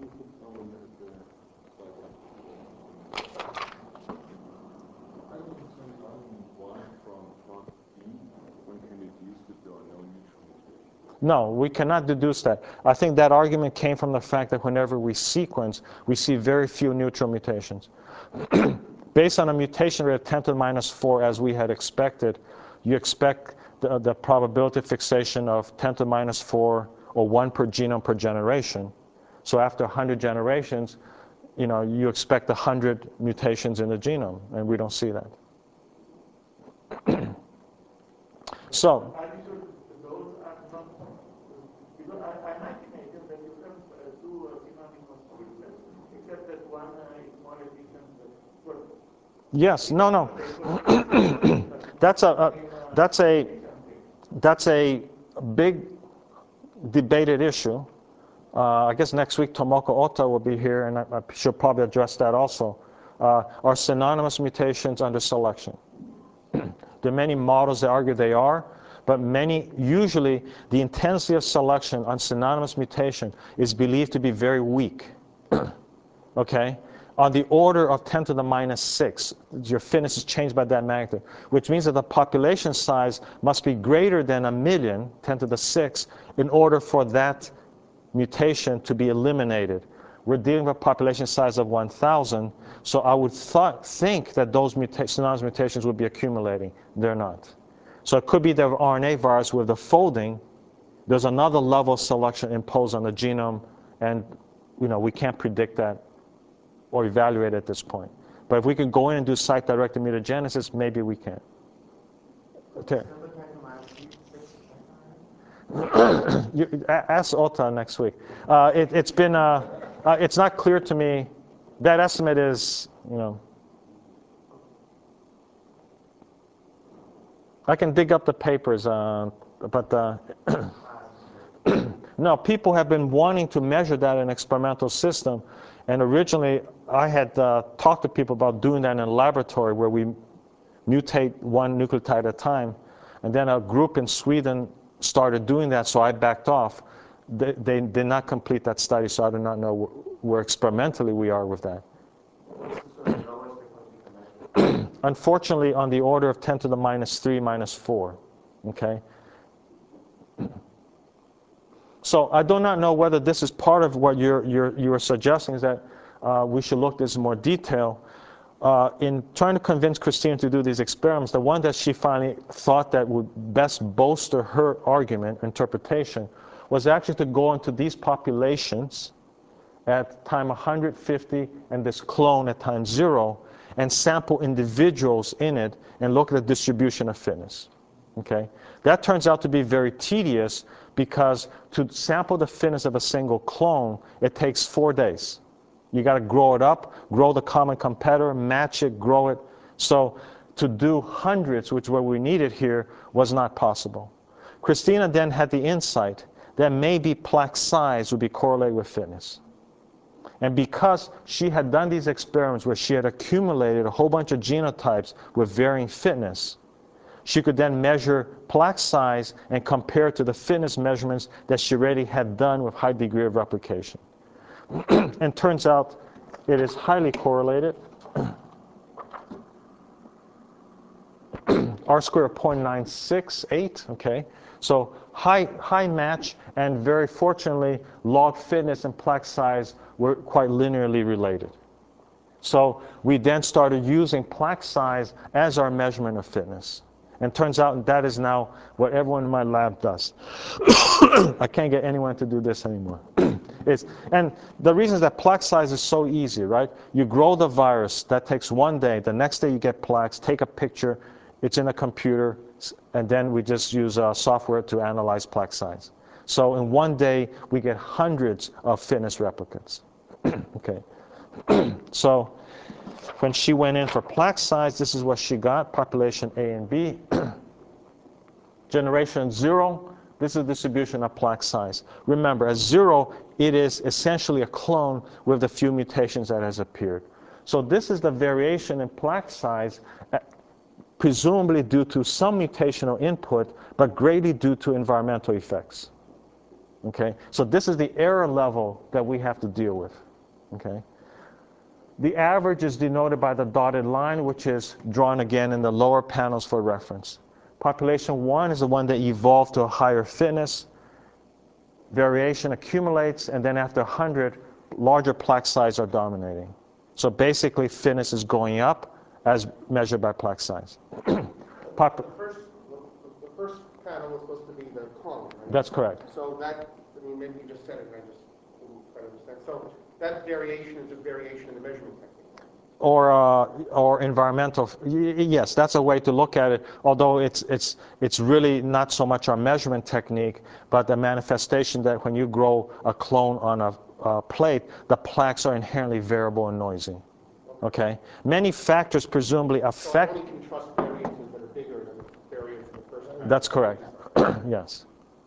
No, we cannot deduce that. I think that argument came from the fact that whenever we sequence, we see very few neutral mutations. Based on a mutation rate of ten to the minus four, as we had expected, you expect the, the probability of fixation of ten to the minus four, or one per genome per generation. So after one hundred generations, you know, you expect one hundred mutations in the genome, and we don't see that. So. Yes, no, no. that's a, a that's a that's a big debated issue. Uh, I guess next week Tomoko Ota will be here, and I, I should probably address that also. Uh, are synonymous mutations under selection? There are many models that argue they are, but many, usually the intensity of selection on synonymous mutation is believed to be very weak. Okay? on the order of ten to the minus six. Your fitness is changed by that magnitude, which means that the population size must be greater than a million, ten to the six, in order for that mutation to be eliminated. We're dealing with a population size of one thousand, so I would thought, think that those muta synonymous mutations would be accumulating. They're not. So it could be the R N A virus with the folding. There's another level of selection imposed on the genome, and you know, we can't predict that or evaluate at this point. But if we could go in and do site-directed mutagenesis, maybe we can. Okay. You, ask Ota next week. Uh, it, it's been, uh, uh, it's not clear to me. That estimate is, you know, I can dig up the papers, uh, but uh, no, people have been wanting to measure that in an experimental system. And originally, I had uh, talked to people about doing that in a laboratory where we mutate one nucleotide at a time. And then a group in Sweden started doing that, so I backed off. They, they did not complete that study, so I do not know wh where experimentally we are with that. Unfortunately, on the order of ten to the minus three, minus four. Okay? So I do not know whether this is part of what you're, you're, you're suggesting, is that uh, we should look at this in more detail. Uh, in trying to convince Christina to do these experiments, the one that she finally thought that would best bolster her argument, interpretation, was actually to go into these populations at time one hundred fifty and this clone at time zero and sample individuals in it and look at the distribution of fitness. Okay? That turns out to be very tedious because to sample the fitness of a single clone, it takes four days. You got to grow it up, grow the common competitor, match it, grow it. So to do hundreds, which is what we needed here, was not possible. Christina then had the insight that maybe plaque size would be correlated with fitness. And because she had done these experiments where she had accumulated a whole bunch of genotypes with varying fitness, she could then measure plaque size and compare it to the fitness measurements that she already had done with high degree of replication. And turns out it is highly correlated. R square of zero point nine six eight, okay? So high, high match, and very fortunately, log fitness and plaque size were quite linearly related. So we then started using plaque size as our measurement of fitness. And turns out that is now what everyone in my lab does. I can't get anyone to do this anymore. It's, and the reason is that plaque size is so easy, right? You grow the virus, that takes one day. The next day you get plaques, take a picture, it's in a computer, and then we just use uh, software to analyze plaque size. So in one day, we get hundreds of fitness replicants. Okay. So when she went in for plaque size, this is what she got, population A and B. Generation zero, this is the distribution of plaque size. Remember, at zero, it is essentially a clone with the few mutations that has appeared. So this is the variation in plaque size, uh, presumably due to some mutational input, but greatly due to environmental effects. Okay? So this is the error level that we have to deal with. Okay? The average is denoted by the dotted line, which is drawn again in the lower panels for reference. Population one is the one that evolved to a higher fitness. Variation accumulates, and then after one hundred, larger plaque size are dominating. So basically, fitness is going up as measured by plaque size. Pop the, first, the, the first panel was supposed to be the clone, right? That's correct. So that, I mean, maybe you just said it, and I just didn't quite understand. So that variation is a variation in the measurement technique. Or, uh, or environmental, yes, that's a way to look at it, although it's, it's, it's really not so much our measurement technique, but the manifestation that when you grow a clone on a, a plate, the plaques are inherently variable and noisy. Okay? Many factors presumably affect... So only can trust variances that are bigger than the variance in the first panel. That's correct. Yes.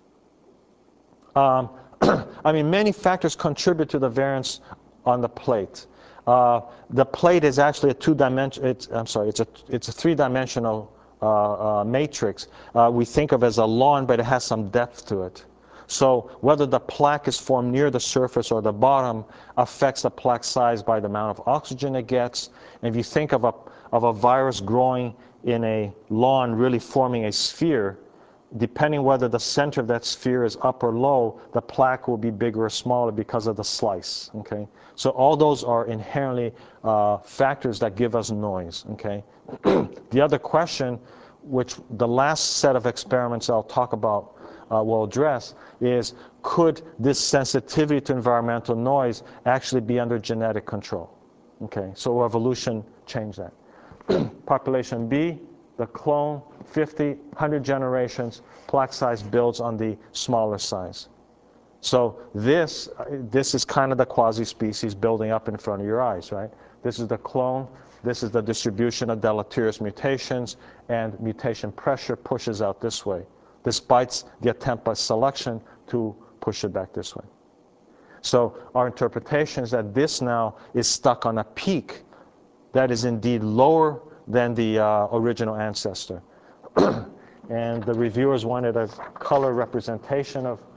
Um, I mean, many factors contribute to the variance on the plate. Uh, the plate is actually a two-dimensional, it's, I'm sorry, it's a, it's a three-dimensional uh, uh, matrix. Uh, we think of as a lawn, but it has some depth to it. So whether the plaque is formed near the surface or the bottom affects the plaque size by the amount of oxygen it gets. And if you think of a, of a virus growing in a lawn really forming a sphere, depending whether the center of that sphere is up or low, the plaque will be bigger or smaller because of the slice, okay? So all those are inherently uh, factors that give us noise, okay? The other question, which the last set of experiments I'll talk about uh, will address, is could this sensitivity to environmental noise actually be under genetic control? Okay, so evolution changed that. Population B, the clone, fifty, one hundred generations, plaque size builds on the smaller size. So this, this is kind of the quasi-species building up in front of your eyes, right? This is the clone, this is the distribution of deleterious mutations, and mutation pressure pushes out this way, despite the attempt by selection to push it back this way. So our interpretation is that this now is stuck on a peak that is indeed lower than the uh, original ancestor. And the reviewers wanted a color representation of.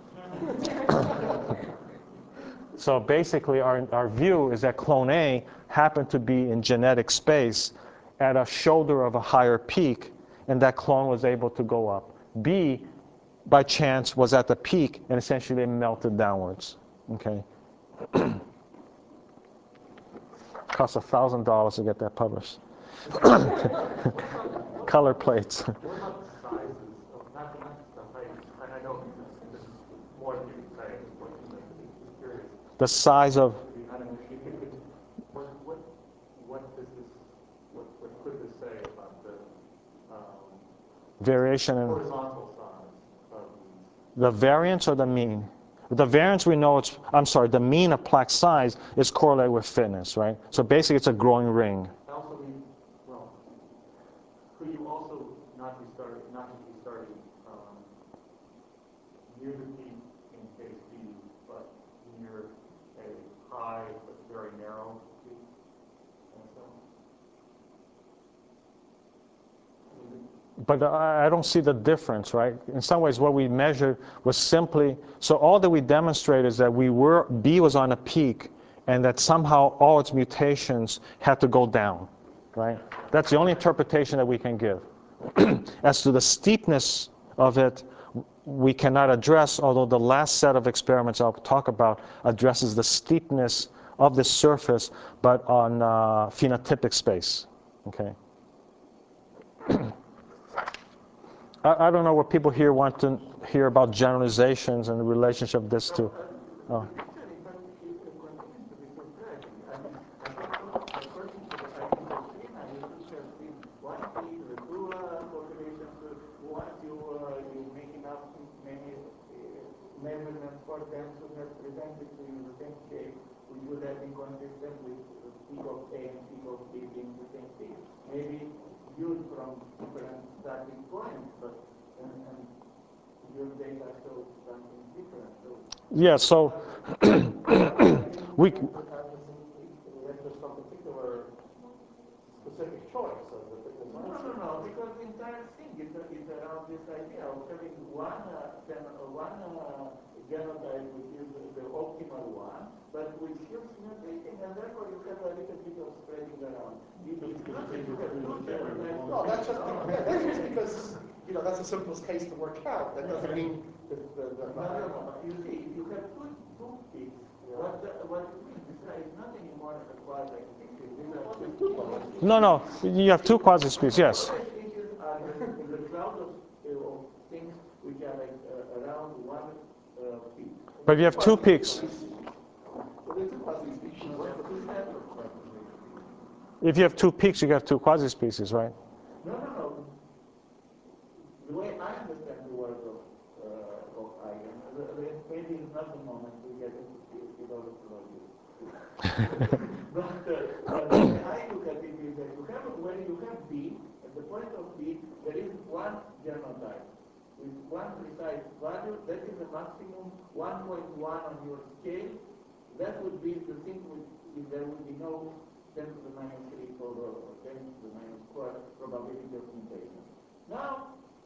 So basically our, our view is that clone A happened to be in genetic space at a shoulder of a higher peak, and that clone was able to go up. B, by chance, was at the peak, and essentially melted downwards. Okay. Costs a thousand dollars to get that published. Color plates. What about the sizes of, not, not the heights, and I know this, this is more than you can say at this point, but I'm just curious. The size of. What, what, what does this, what, what could this say about the um, variation in horizontal size of these? the variance or the mean? The variance we know it's, I'm sorry, the mean of plaque size is correlated with fitness, right? So basically it's a growing ring. Also mean, well, could you also not be starting, not just be starting um, near the peak in case B, but near a high but very narrow peak? And so, But I I don't see the difference, right? In some ways, what we measured was simply, so all that we demonstrated is that we were, B was on a peak, and that somehow all its mutations had to go down, right? That's the only interpretation that we can give. As to the steepness of it, we cannot address, although the last set of experiments I'll talk about addresses the steepness of the surface, but on uh, phenotypic space, okay? I, I don't know what people here want to hear about generalizations and the relationship of this to. Oh. Measurements for them to have presented to you the same shape, which would have been consistent with the peak of A and peak of B being the same peak. Maybe viewed from different starting points, but and, and your data shows something different. So yeah, so we. that's just some particular specific choice of the fitness. No, no, no, because the entire thing is, is around this idea of having one, uh, gen, uh, one uh, genotype which is the optimal one, but which keeps mutating, and therefore you have a little bit of spreading around. You, it's not that you have two genotypes. No, that's just, yeah, that's just because, you know, that's the simplest case to work out. That doesn't mean that the, the, No, no, no, but you see, if you have two, two peaks, Yeah. what, the, what it means is that it's not anymore a quasi species. No, no, you have two quasi-species, yes. Quasi-species are the, the cloud of, uh, of things which are like uh, around one uh, peak. But you have two peaks. Well, there's two quasi-species. What's the two separate quasi-species? If you have two peaks, you have two quasi-species, right? No, no, no. The way I understand the word of, uh, of eigen, uh, maybe it's not the moment to get into philosophy. But uh, uh, the way I look at it is that you have, when you have B, at the point of B, there is one genotype with one precise value. That is the maximum one point one on your scale. That would be the thing with, if there would be no ten to the minus three or ten to the minus four probability of mutation. Now,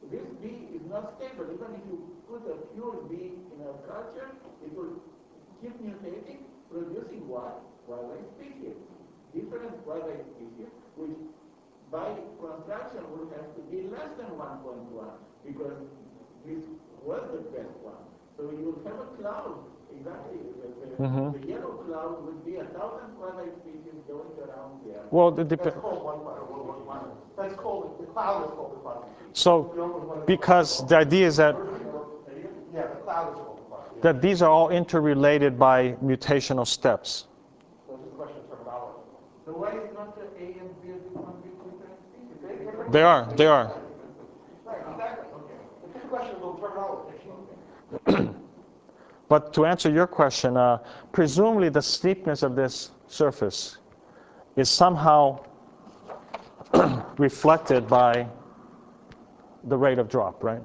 this bee is not stable. Even if you put a pure bee in a culture, it will keep mutating, producing what? Quasi-species. Different quasi-species, which by construction would have to be less than one point one, because this was the best one. So you would have a cloud, exactly. The, the, Mm-hmm. the yellow cloud would be a thousand quasi-species going around there. Well, the That's dep- called one cloud. One cloud. That's called, the cloud is called the cloud. so because the idea is that Yeah, the cloud is called the cloud. Yeah. that these are all interrelated by mutational steps. So it's just a question of terminology. So why is not the A and B become different species? They are, they are. Right, exactly. Okay. It's just a question of terminology. But to answer your question, uh, presumably the steepness of this surface is somehow reflected by the rate of drop, right?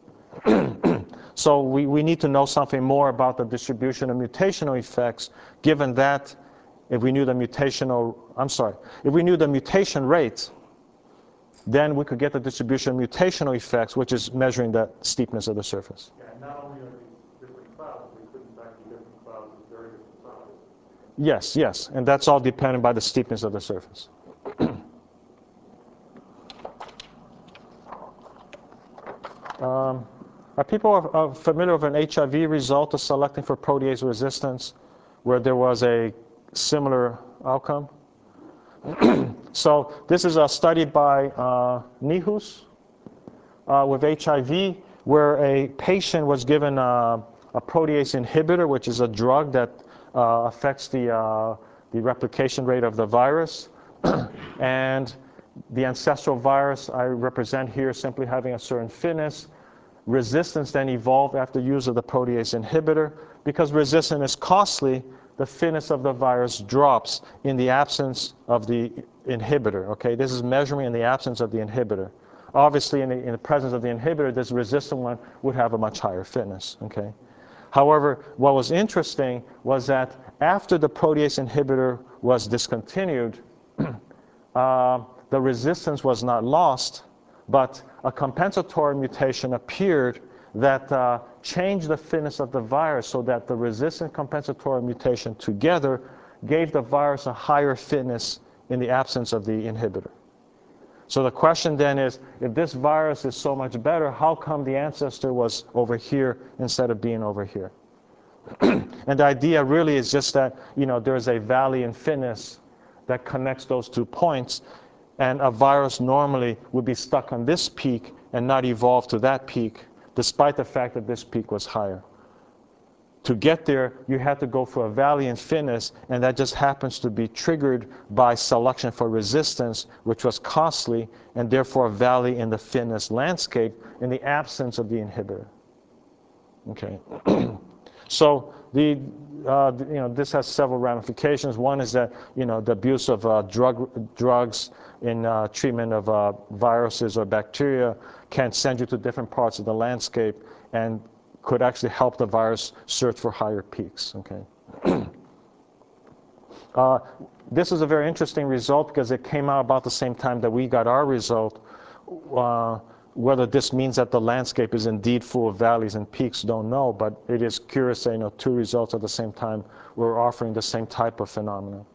So we, we need to know something more about the distribution of mutational effects, given that if we knew the mutational, I'm sorry, if we knew the mutation rate, then we could get the distribution of mutational effects, which is measuring the steepness of the surface. Yeah, and not only are these different clouds, they could in fact be different clouds with very different sizes. Yes, yes, and that's all dependent by the steepness of the surface. um, are people are, are familiar with an H I V result of selecting for protease resistance where there was a similar outcome? So this is a study by uh, Nihus uh, with H I V where a patient was given a, a protease inhibitor, which is a drug that uh, affects the, uh, the replication rate of the virus. And the ancestral virus I represent here simply having a certain fitness. Resistance then evolved after use of the protease inhibitor. Because resistance is costly, the fitness of the virus drops in the absence of the inhibitor. Okay, this is measuring in the absence of the inhibitor. Obviously, in the, in the presence of the inhibitor, this resistant one would have a much higher fitness. Okay. However, what was interesting was that after the protease inhibitor was discontinued, uh, the resistance was not lost, but a compensatory mutation appeared that uh, changed the fitness of the virus so that the resistant compensatory mutation together gave the virus a higher fitness in the absence of the inhibitor. So the question then is, if this virus is so much better, how come the ancestor was over here instead of being over here? And the idea really is just that, you know, there's a valley in fitness that connects those two points, and a virus normally would be stuck on this peak and not evolve to that peak, despite the fact that this peak was higher. To get there, you had to go for a valley in fitness, and that just happens to be triggered by selection for resistance, which was costly, and therefore a valley in the fitness landscape in the absence of the inhibitor. Okay. So the, uh, you know, this has several ramifications. One is that, you know, the abuse of uh, drug, drugs in uh, treatment of uh, viruses or bacteria can send you to different parts of the landscape and could actually help the virus search for higher peaks. Okay. uh, this is a very interesting result because it came out about the same time that we got our result. Uh, Whether this means that the landscape is indeed full of valleys and peaks, don't know, but it is curious that, you know, two results at the same time were offering the same type of phenomenon.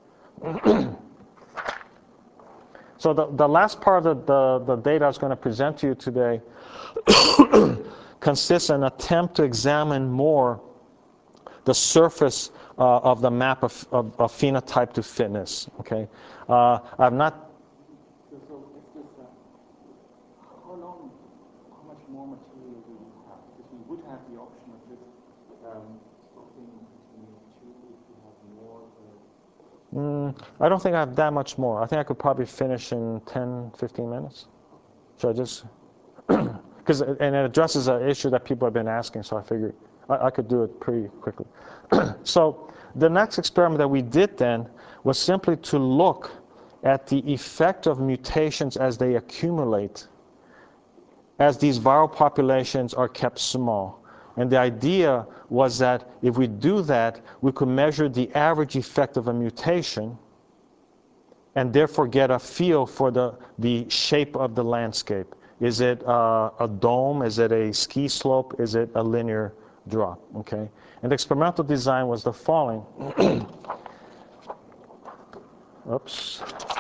So the, the last part of the, the data I was going to present to you today consists in an attempt to examine more the surface uh, of the map of, of, of phenotype to fitness. Okay, uh, I've not. So, so it's just, uh, how long, how much more material do we have? Because we would have the option of just um, stopping between two if we have more. Uh, Mm, I don't think I have that much more. I think I could probably finish in ten, fifteen minutes. Should I just? Because and it addresses an issue that people have been asking, so I figured I, I could do it pretty quickly. So the next experiment that we did then was simply to look at the effect of mutations as they accumulate, as these viral populations are kept small. And the idea was that if we do that, we could measure the average effect of a mutation and therefore get a feel for the, the shape of the landscape. Is it uh, a dome? Is it a ski slope? Is it a linear drop? Okay. And the experimental design was the following. Oops.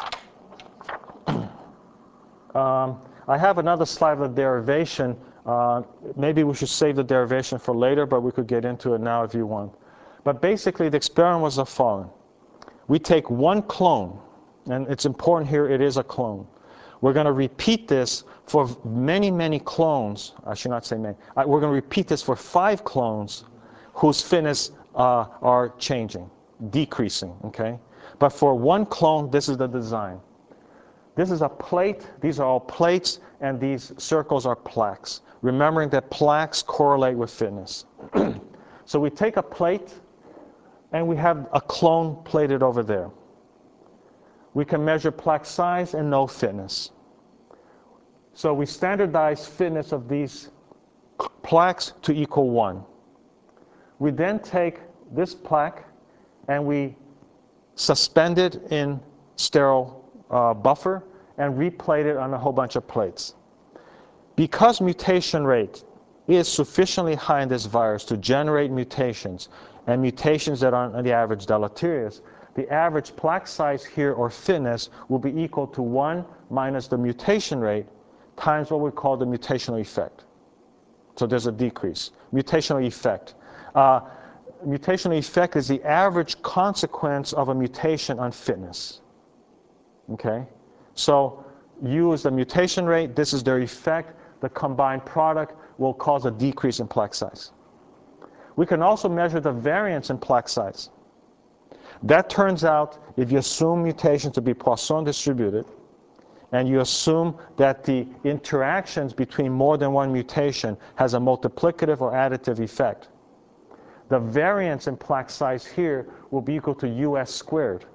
Um, I have another slide of the derivation. Uh, maybe we should save the derivation for later, but we could get into it now if you want. But basically, the experiment was the following. We take one clone, and it's important here, it is a clone. We're going to repeat this for many, many clones. I should not say many. I, we're going to repeat this for five clones whose fitness uh, are changing, decreasing, okay? But for one clone, this is the design. This is a plate. These are all plates, and these circles are plaques. Remembering that plaques correlate with fitness. So we take a plate, and we have a clone plated over there. We can measure plaque size and know fitness. So we standardize fitness of these plaques to equal one. We then take this plaque and we suspend it in sterile uh, buffer and replate it on a whole bunch of plates. Because mutation rate is sufficiently high in this virus to generate mutations, and mutations that are on the average deleterious, the average plaque size here, or fitness, will be equal to one minus the mutation rate times what we call the mutational effect. So there's a decrease. Mutational effect. Uh, mutational effect is the average consequence of a mutation on fitness. Okay? So U is the mutation rate, this is their effect. The combined product will cause a decrease in plaque size. We can also measure the variance in plaque size. That turns out, if you assume mutations to be Poisson distributed, and you assume that the interactions between more than one mutation has a multiplicative or additive effect, the variance in plaque size here will be equal to U S squared,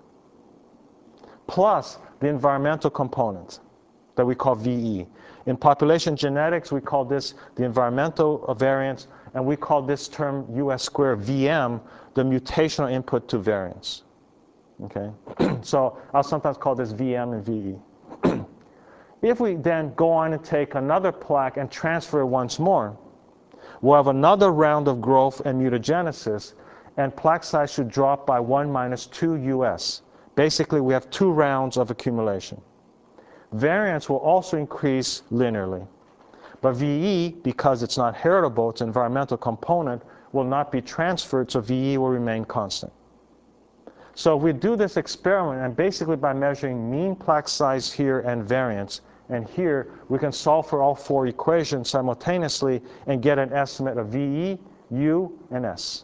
plus the environmental component that we call V E. In population genetics, we call this the environmental variance, and we call this term U S squared V M, the mutational input to variance. Okay? So I'll sometimes call this V M and V E. If we then go on and take another plaque and transfer it once more, we'll have another round of growth and mutagenesis, and plaque size should drop by one minus two U S. Basically, we have two rounds of accumulation. Variance will also increase linearly. But V E, because it's not heritable, it's an environmental component, will not be transferred, so V E will remain constant. So we do this experiment, and basically by measuring mean plaque size here and variance, and here we can solve for all four equations simultaneously and get an estimate of V E, U, and S.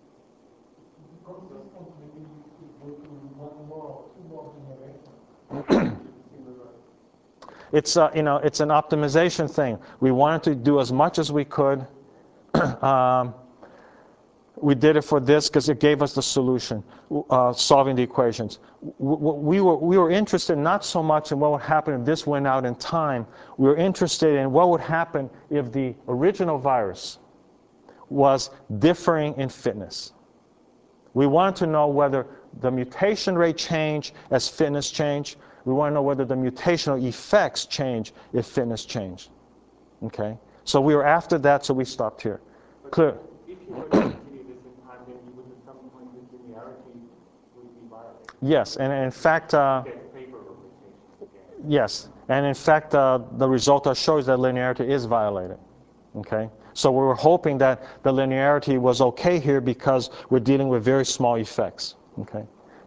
It's, uh, you know, it's an optimization thing. We wanted to do as much as we could. um, we did it for this because it gave us the solution, uh, solving the equations. We were, we were interested not so much in what would happen if this went out in time. We were interested in what would happen if the original virus was differing in fitness. We wanted to know whether the mutation rate changed as fitness changed. We want to know whether the mutational effects change if fitness changed. Okay? So we were after that, so we stopped here. But Clear? If you were to continue this in time, then you would at some point the linearity would be violated. Yes, and in fact, uh, Get favorable mutations again. yes, and in fact, uh, the result shows that linearity is violated. Okay? So we were hoping that the linearity was okay here because we're dealing with very small effects. Okay?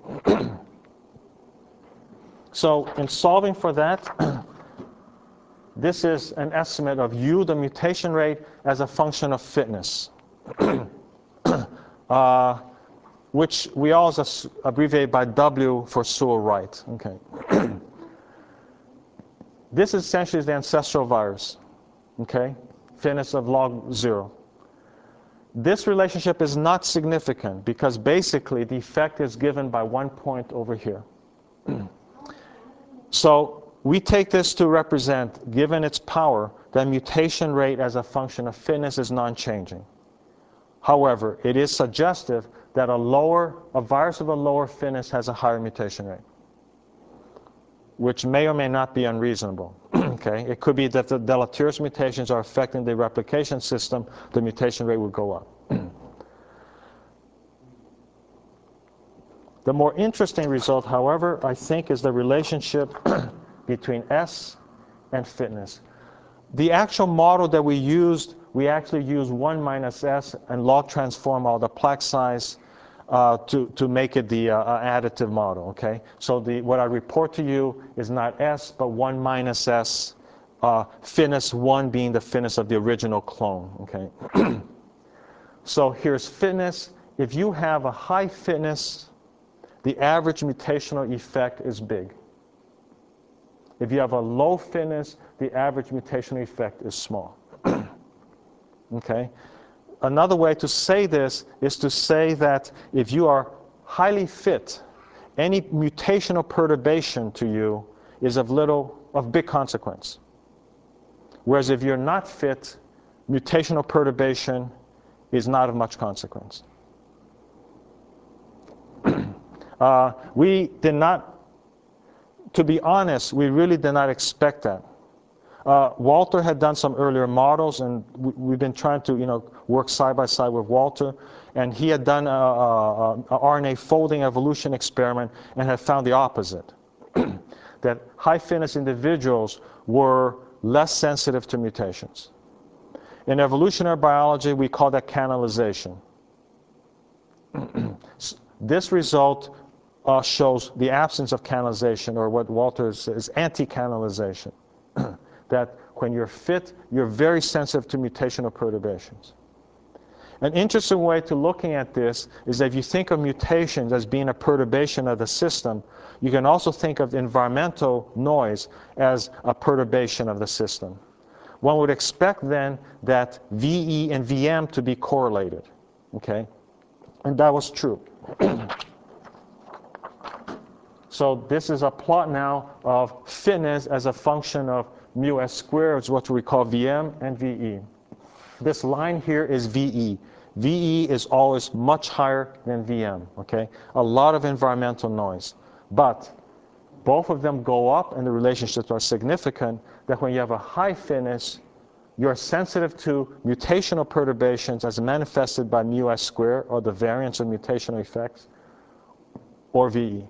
So in solving for that, this is an estimate of U, the mutation rate, as a function of fitness, uh, which we always abbreviate by W for Sewall-Wright. Okay. This essentially is the ancestral virus. Okay, fitness of log zero. This relationship is not significant because basically the effect is given by one point over here. So we take this to represent, given its power, that mutation rate as a function of fitness is non-changing. However, it is suggestive that a lower, a virus of a lower fitness has a higher mutation rate, which may or may not be unreasonable. Okay, it could be that the deleterious mutations are affecting the replication system, the mutation rate would go up. The more interesting result, however, I think is the relationship between S and fitness. The actual model that we used, we actually used one minus S and log transform all the plaque size uh, to, to make it the uh, additive model, okay? So the, what I report to you is not S, but one minus S, uh, fitness one being the fitness of the original clone, okay? So here's fitness. If you have a high fitness, the average mutational effect is big. If you have a low fitness, the average mutational effect is small. Okay? Another way to say this is to say that if you are highly fit, any mutational perturbation to you is of little, of big consequence. Whereas if you're not fit, mutational perturbation is not of much consequence. Uh, we did not, to be honest, we really did not expect that. Uh, Walter had done some earlier models, and we, we've been trying to, you know, work side by side with Walter. And he had done a, a, a R N A folding evolution experiment and had found the opposite, that high fitness individuals were less sensitive to mutations. In evolutionary biology, we call that canalization. This result Uh, shows the absence of canalization, or what Walter says, anti-canalization. That when you're fit, you're very sensitive to mutational perturbations. An interesting way to looking at this is that if you think of mutations as being a perturbation of the system, you can also think of environmental noise as a perturbation of the system. One would expect then that V E and V M to be correlated, okay? And that was true. So this is a plot now of fitness as a function of mu S squared, which is what we call V M and V E. This line here is V E. V E is always much higher than V M, okay? A lot of environmental noise. But both of them go up, and the relationships are significant, that when you have a high fitness, you're sensitive to mutational perturbations as manifested by mu S squared, or the variance of mutational effects, or V E.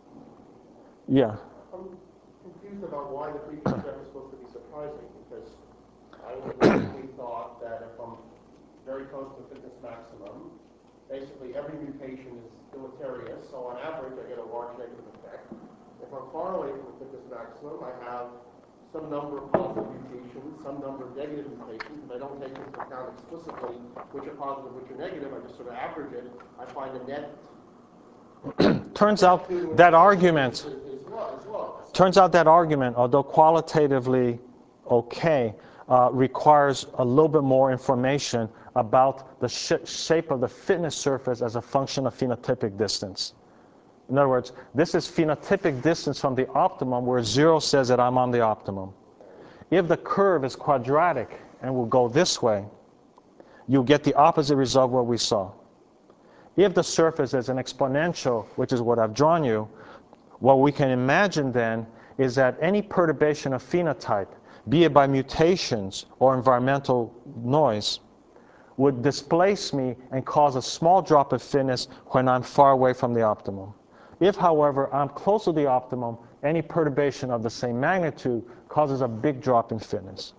Yeah. I'm confused about why the previous step is supposed to be surprising, because I would have logically thought that if I'm very close to fitness maximum, basically every mutation is deleterious, so on average I get a large negative effect. If I'm far away from the fitness maximum, I have some number of positive mutations, some number of negative mutations, and I don't take into account explicitly which are positive, which are negative. I just sort of average it. I find the net. Turns out that argument, turns out that argument, although qualitatively okay, uh, requires a little bit more information about the sh shape of the fitness surface as a function of phenotypic distance. In other words, this is phenotypic distance from the optimum, where zero says that I'm on the optimum. If the curve is quadratic and will go this way, you get the opposite result of what we saw. If the surface is an exponential, which is what I've drawn you, what we can imagine then is that any perturbation of phenotype, be it by mutations or environmental noise, would displace me and cause a small drop of fitness when I'm far away from the optimum. If, however, I'm close to the optimum, any perturbation of the same magnitude causes a big drop in fitness.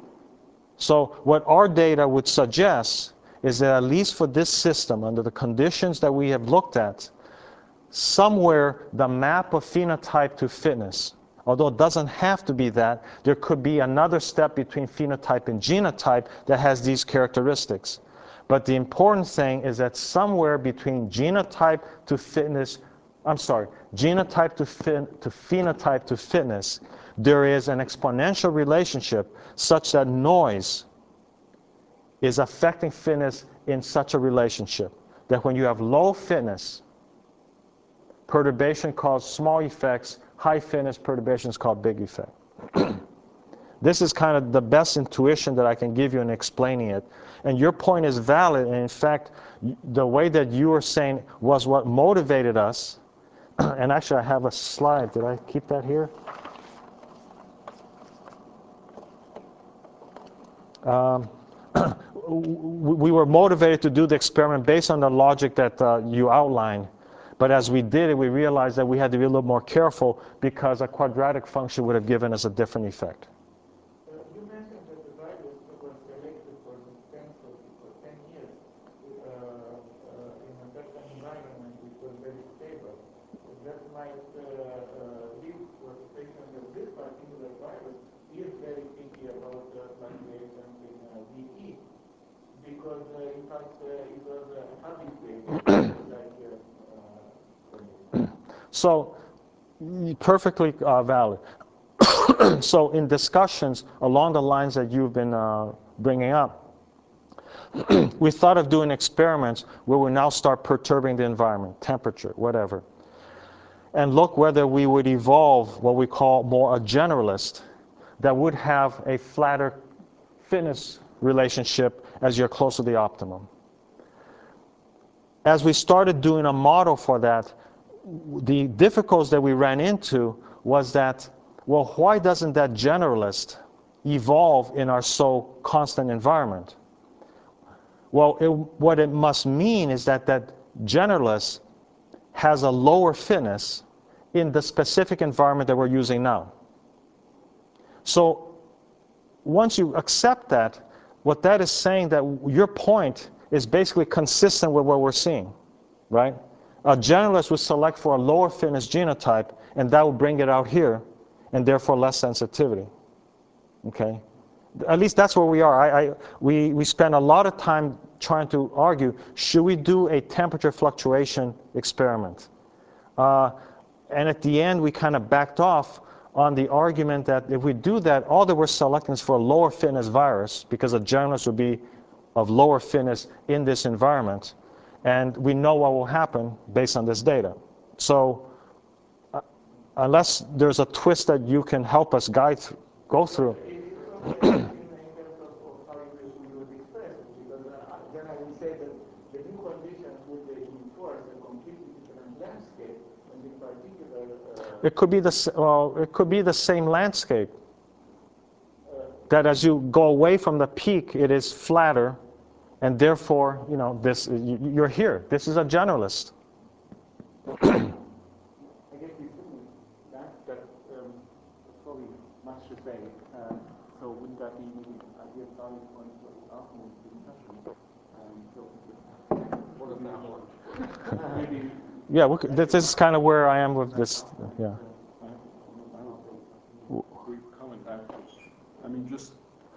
So what our data would suggest is that at least for this system, under the conditions that we have looked at, somewhere the map of phenotype to fitness, although it doesn't have to be that, there could be another step between phenotype and genotype that has these characteristics. But the important thing is that somewhere between genotype to fitness, I'm sorry, genotype to, phen to phenotype to fitness, there is an exponential relationship such that noise is affecting fitness in such a relationship that when you have low fitness, perturbation causes small effects, high fitness perturbations cause big effect. This is kind of the best intuition that I can give you in explaining it. And your point is valid, and in fact, the way that you were saying was what motivated us. And actually, I have a slide. Did I keep that here? Um, we were motivated to do the experiment based on the logic that uh, you outlined. But as we did it, we realized that we had to be a little more careful because a quadratic function would have given us a different effect. Uh, you mentioned that the virus was selected for ten, for ten years uh, uh, in a certain environment which was very stable. That might uh, uh, lead to a situation that this particular virus is very picky about uh, fluctuations in uh, V E, because uh, in fact uh, it was uh, habituated like uh, So, perfectly uh, valid. So, in discussions along the lines that you've been uh, bringing up, we thought of doing experiments where we now start perturbing the environment, temperature, whatever, and look whether we would evolve what we call more a generalist that would have a flatter fitness relationship as you're close to the optimum. As we started doing a model for that, the difficulties that we ran into was that, well, why doesn't that generalist evolve in our so constant environment? Well, it, what it must mean is that that generalist has a lower fitness in the specific environment that we're using now. So once you accept that, what that is saying that your point is basically consistent with what we're seeing, right? A generalist would select for a lower fitness genotype, and that would bring it out here, and therefore less sensitivity. Okay? At least that's where we are. I, I, we, we spend a lot of time trying to argue, should we do a temperature fluctuation experiment? Uh, and at the end, we kind of backed off on the argument that if we do that, all that we're selecting is for a lower fitness virus, because a generalist would be of lower fitness in this environment. And we know what will happen based on this data. So uh, unless there's a twist that you can help us guide th go through. in terms of, of how you would express it, because uh, then I will say that the new conditions would enforce a completely different landscape, and in particular, uh, it could be the well, it could be the same landscape. That as you go away from the peak, it is flatter, and therefore, you know, this you're here. This is a generalist. I guess you shouldn't. That that um, probably much to say. Um, so wouldn't that be maybe an ideal starting point for the afternoon discussion? Um, so what is that one? Maybe. Yeah, we could, this is kind of where I am with this. Yeah. Brief comment. I mean, just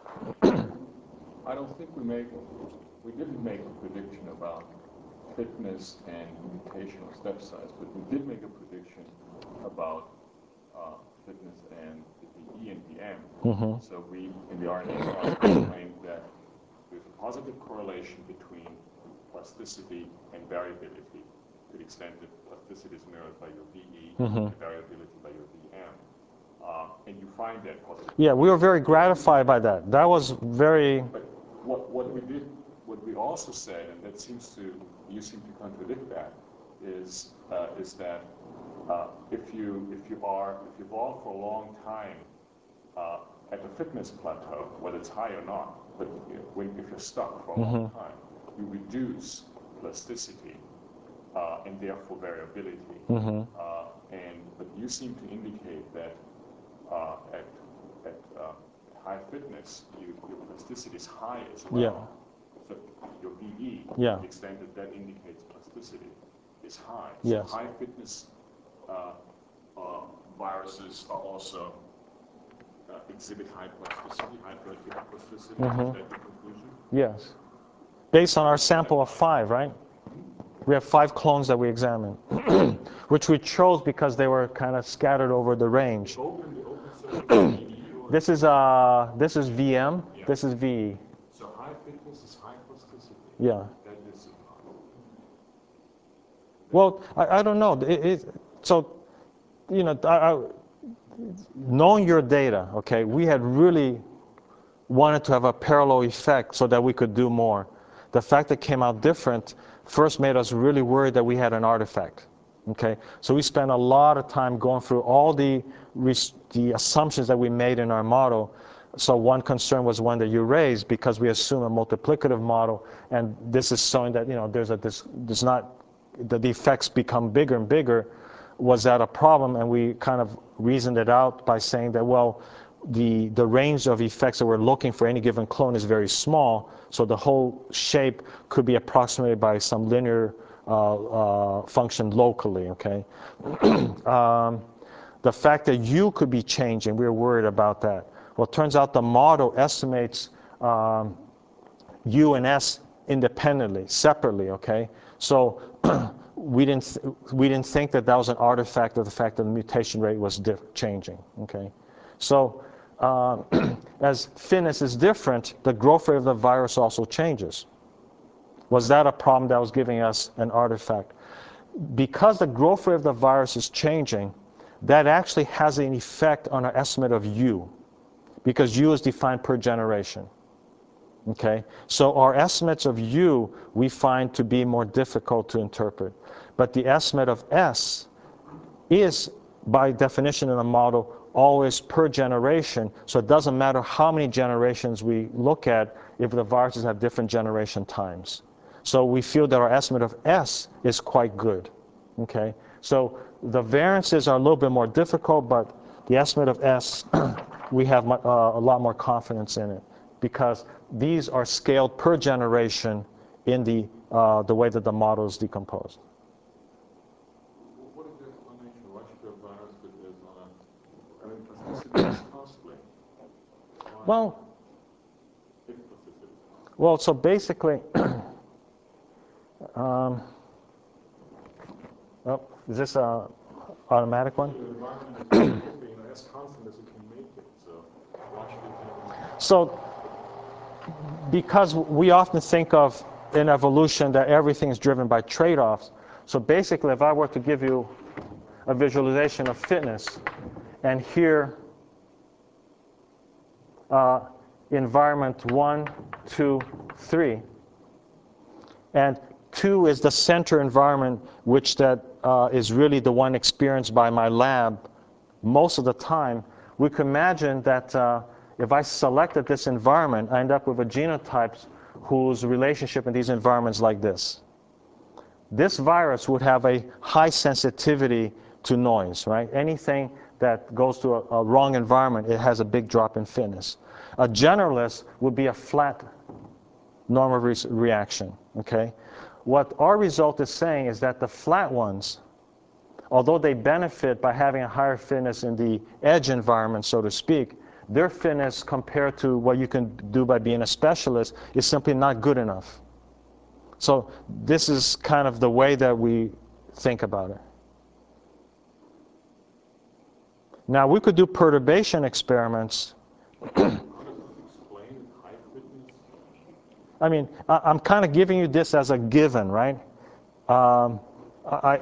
I don't think we made we didn't make a prediction about fitness and mutational step size, but we did make a prediction about uh, fitness and the E and the M. Mm-hmm. So we, in the R N A talk, explained that there's a positive correlation between plasticity and variability, to the extent that plasticity is mirrored by your V E, Mm-hmm. and variability by your V M. Uh, and you find that positive. Yeah, we were very gratified by that. That was very. But what, what we did, what we also said, and that seems to, you seem to contradict that, is uh, is that uh, if you if you are if you evolve for a long time uh, at the fitness plateau, whether it's high or not, but when if you're stuck for a long Mm-hmm. time, you reduce plasticity uh, and therefore variability. Mm-hmm. Uh, and but you seem to indicate that uh, at at uh, high fitness, you, your plasticity is high as well. Yeah. So your V E, Yeah. to the extent that that indicates plasticity, is high. Yes. So high fitness uh, uh, viruses are also uh, exhibit high plasticity, high therapeutic plasticity. Mm-hmm. Is that your conclusion? Yes. Based on our sample of five, right? We have five clones that we examined, which we chose because they were kind of scattered over the range. Open the open circle V E or This is uh, this is V M. Yeah. This is V E. so high fitness is high plasticity. Yeah. That is Well, I, I don't know. It, it, so, you know, I, I, knowing your data, okay, we had really wanted to have a parallel effect so that we could do more. The fact that it came out different first made us really worried that we had an artifact. Okay, so we spent a lot of time going through all the the assumptions that we made in our model So one concern was one that you raised, because we assume a multiplicative model, and this is showing that, you know, there's a this does not the defects become bigger and bigger. Was that a problem? And we kind of reasoned it out by saying that, well, the the range of effects that we're looking for any given clone is very small, so the whole shape could be approximated by some linear uh, uh, function locally. Okay. um, the fact that U could be changing, we were worried about that. Well, it turns out the model estimates um, U and S independently, separately, okay? So we didn't th we didn't think that that was an artifact of the fact that the mutation rate was changing, okay? So uh, as fitness is different, the growth rate of the virus also changes. Was that a problem that was giving us an artifact? Because the growth rate of the virus is changing, that actually has an effect on our estimate of U, because U is defined per generation. Okay? So our estimates of U we find to be more difficult to interpret. But the estimate of S is, by definition in a model, always per generation. So it doesn't matter how many generations we look at if the viruses have different generation times. So we feel that our estimate of S is quite good. Okay? So the variances are a little bit more difficult, but the estimate of S, we have uh, a lot more confidence in it, because these are scaled per generation in the, uh, the way that the model is decomposed. What is the explanation? Why should a virus that is on a, I mean, plasticity is costly? Why? Well, If plasticity. well, so basically, um, oh, is this a automatic one? The environment is basically, you know, as constant as you can make it, so why should it have? So, because we often think of in evolution that everything is driven by trade-offs. So basically, if I were to give you a visualization of fitness, and here, uh, environment one, two, three, and two is the center environment, which that uh, is really the one experienced by my lab most of the time, we can imagine that uh, if I selected this environment, I end up with a genotype whose relationship in these environments like this. This virus would have a high sensitivity to noise, right? Anything that goes to a, a wrong environment, it has a big drop in fitness. A generalist would be a flat normal re reaction, okay? What our result is saying is that the flat ones, although they benefit by having a higher fitness in the edge environment, so to speak, their fitness compared to what you can do by being a specialist is simply not good enough. So this is kind of the way that we think about it. Now, we could do perturbation experiments. I mean, I, I'm kind of giving you this as a given, right? Um, I, I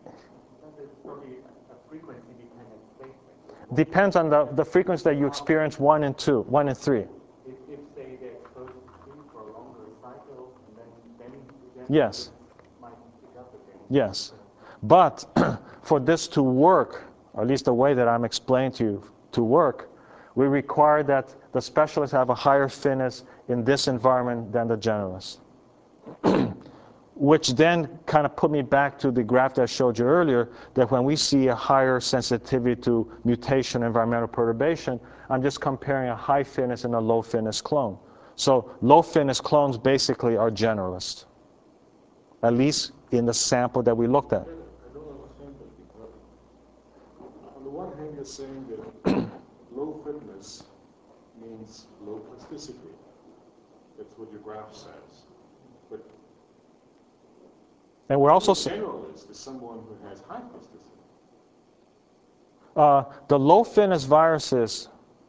Depends on the, the frequency that you experience one and two, one and three. If, if say they're exposed to three for a longer cycle, and then, then, then yes. might pick up again. Yes. But for this to work, or at least the way that I'm explaining to you to work, we require that the specialists have a higher fitness in this environment than the generalists. Which then kind of put me back to the graph that I showed you earlier, that when we see a higher sensitivity to mutation, environmental perturbation, I'm just comparing a high fitness and a low fitness clone. So low fitness clones basically are generalists, at least in the sample that we looked at. I don't understand that, because on the one hand you're saying that low fitness means low plasticity. That's what your graph says. But And we're also a generalist is someone who has high plasticity. Uh, the low fitness viruses.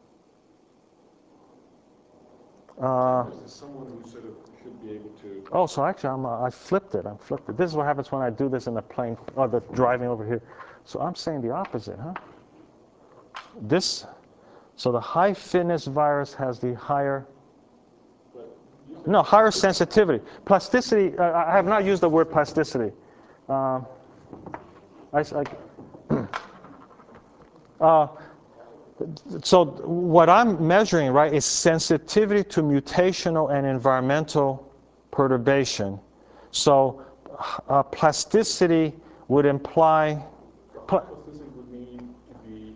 Uh, is someone who sort of should be able to. Oh, so actually, I'm, uh, I flipped it. I flipped it. This is what happens when I do this in the plane, or the driving over here. So I'm saying the opposite, huh? This. So the high fitness virus has the higher. No, higher sensitivity. Plasticity, uh, I have not used the word plasticity. Um, I, I, uh, So what I'm measuring, right, is sensitivity to mutational and environmental perturbation. So uh, plasticity would imply... Pl Plasticity would mean to be,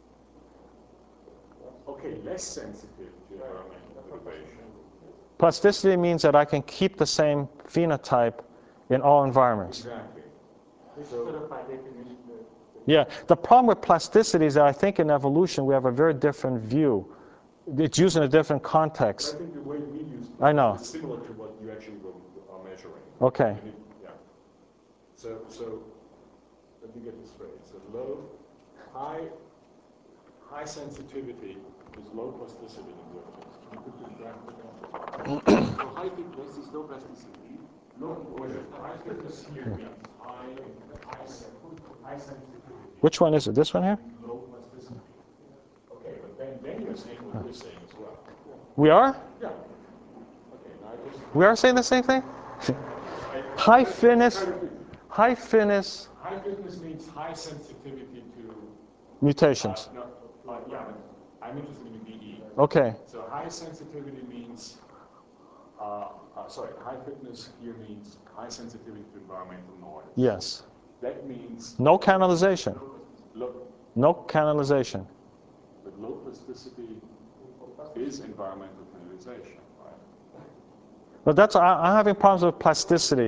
okay, less sensitive to environmental perturbation. Plasticity means that I can keep the same phenotype in all environments. Exactly. This is sort of by definition the, the Yeah, the problem with plasticity is that I think in evolution we have a very different view. It's used in a different I context. think the way we use I know. is similar to what you actually were, are measuring. Okay. I mean, yeah. So, so let me get this straight. So low, high, high sensitivity is low plasticity in the objects. Can you put this graph again? So high thickness is low plasticity. Low, what is it? High thickness here means high, high, sen- high sensitivity. Which one is it? This one here? Low plasticity. Okay, but then, then you're saying what we're saying as well. We are? Yeah. Okay, now I just... We are saying the same thing? High finis, high finis High fitness means high sensitivity to... mutations. Uh, no, uh, yeah, but I'm interested in the B E. Okay. So high sensitivity means, uh, uh, sorry, high fitness here means high sensitivity to environmental noise. Yes. That means... No canalization. Low, No canalization. but low plasticity is environmental canalization, right? But that's, I, I'm having problems with plasticity.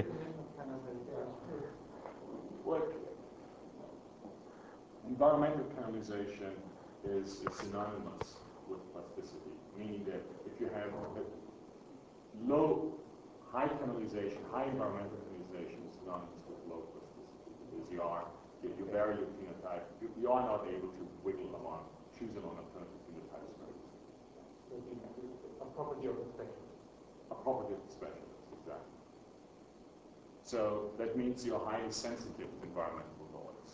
Well, environmental canalization is, is synonymous with plasticity, meaning that if you have a low, high canalization, high environmental canalization is synonymous with low plasticity, because you are, you, you vary your phenotype, you, you are not able to wiggle among, choose among alternative phenotypes. a property of the specialist. A property of the specialist, exactly. So that means you're highly sensitive to environmental noise.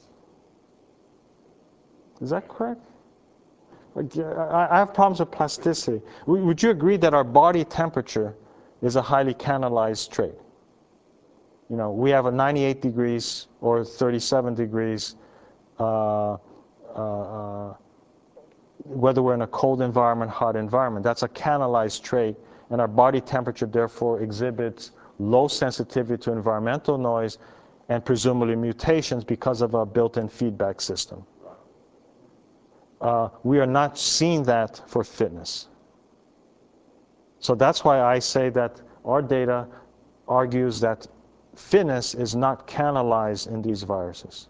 Is that correct? Like, I I have problems with plasticity. W- Would you agree that our body temperature is a highly canalized trait? You know, we have a ninety-eight degrees or thirty-seven degrees, uh, uh, uh, whether we're in a cold environment, hot environment. That's a canalized trait, and our body temperature therefore exhibits low sensitivity to environmental noise and presumably mutations because of a built-in feedback system. Uh, we are not seeing that for fitness. So that's why I say that our data argues that fitness is not canalized in these viruses.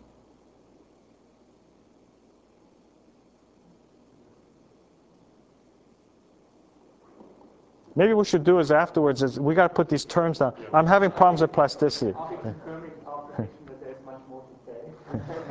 Maybe we should do is afterwards is we got to put these terms down. I'm having problems with plasticity. I'll be confirming our prediction that there's much more to say.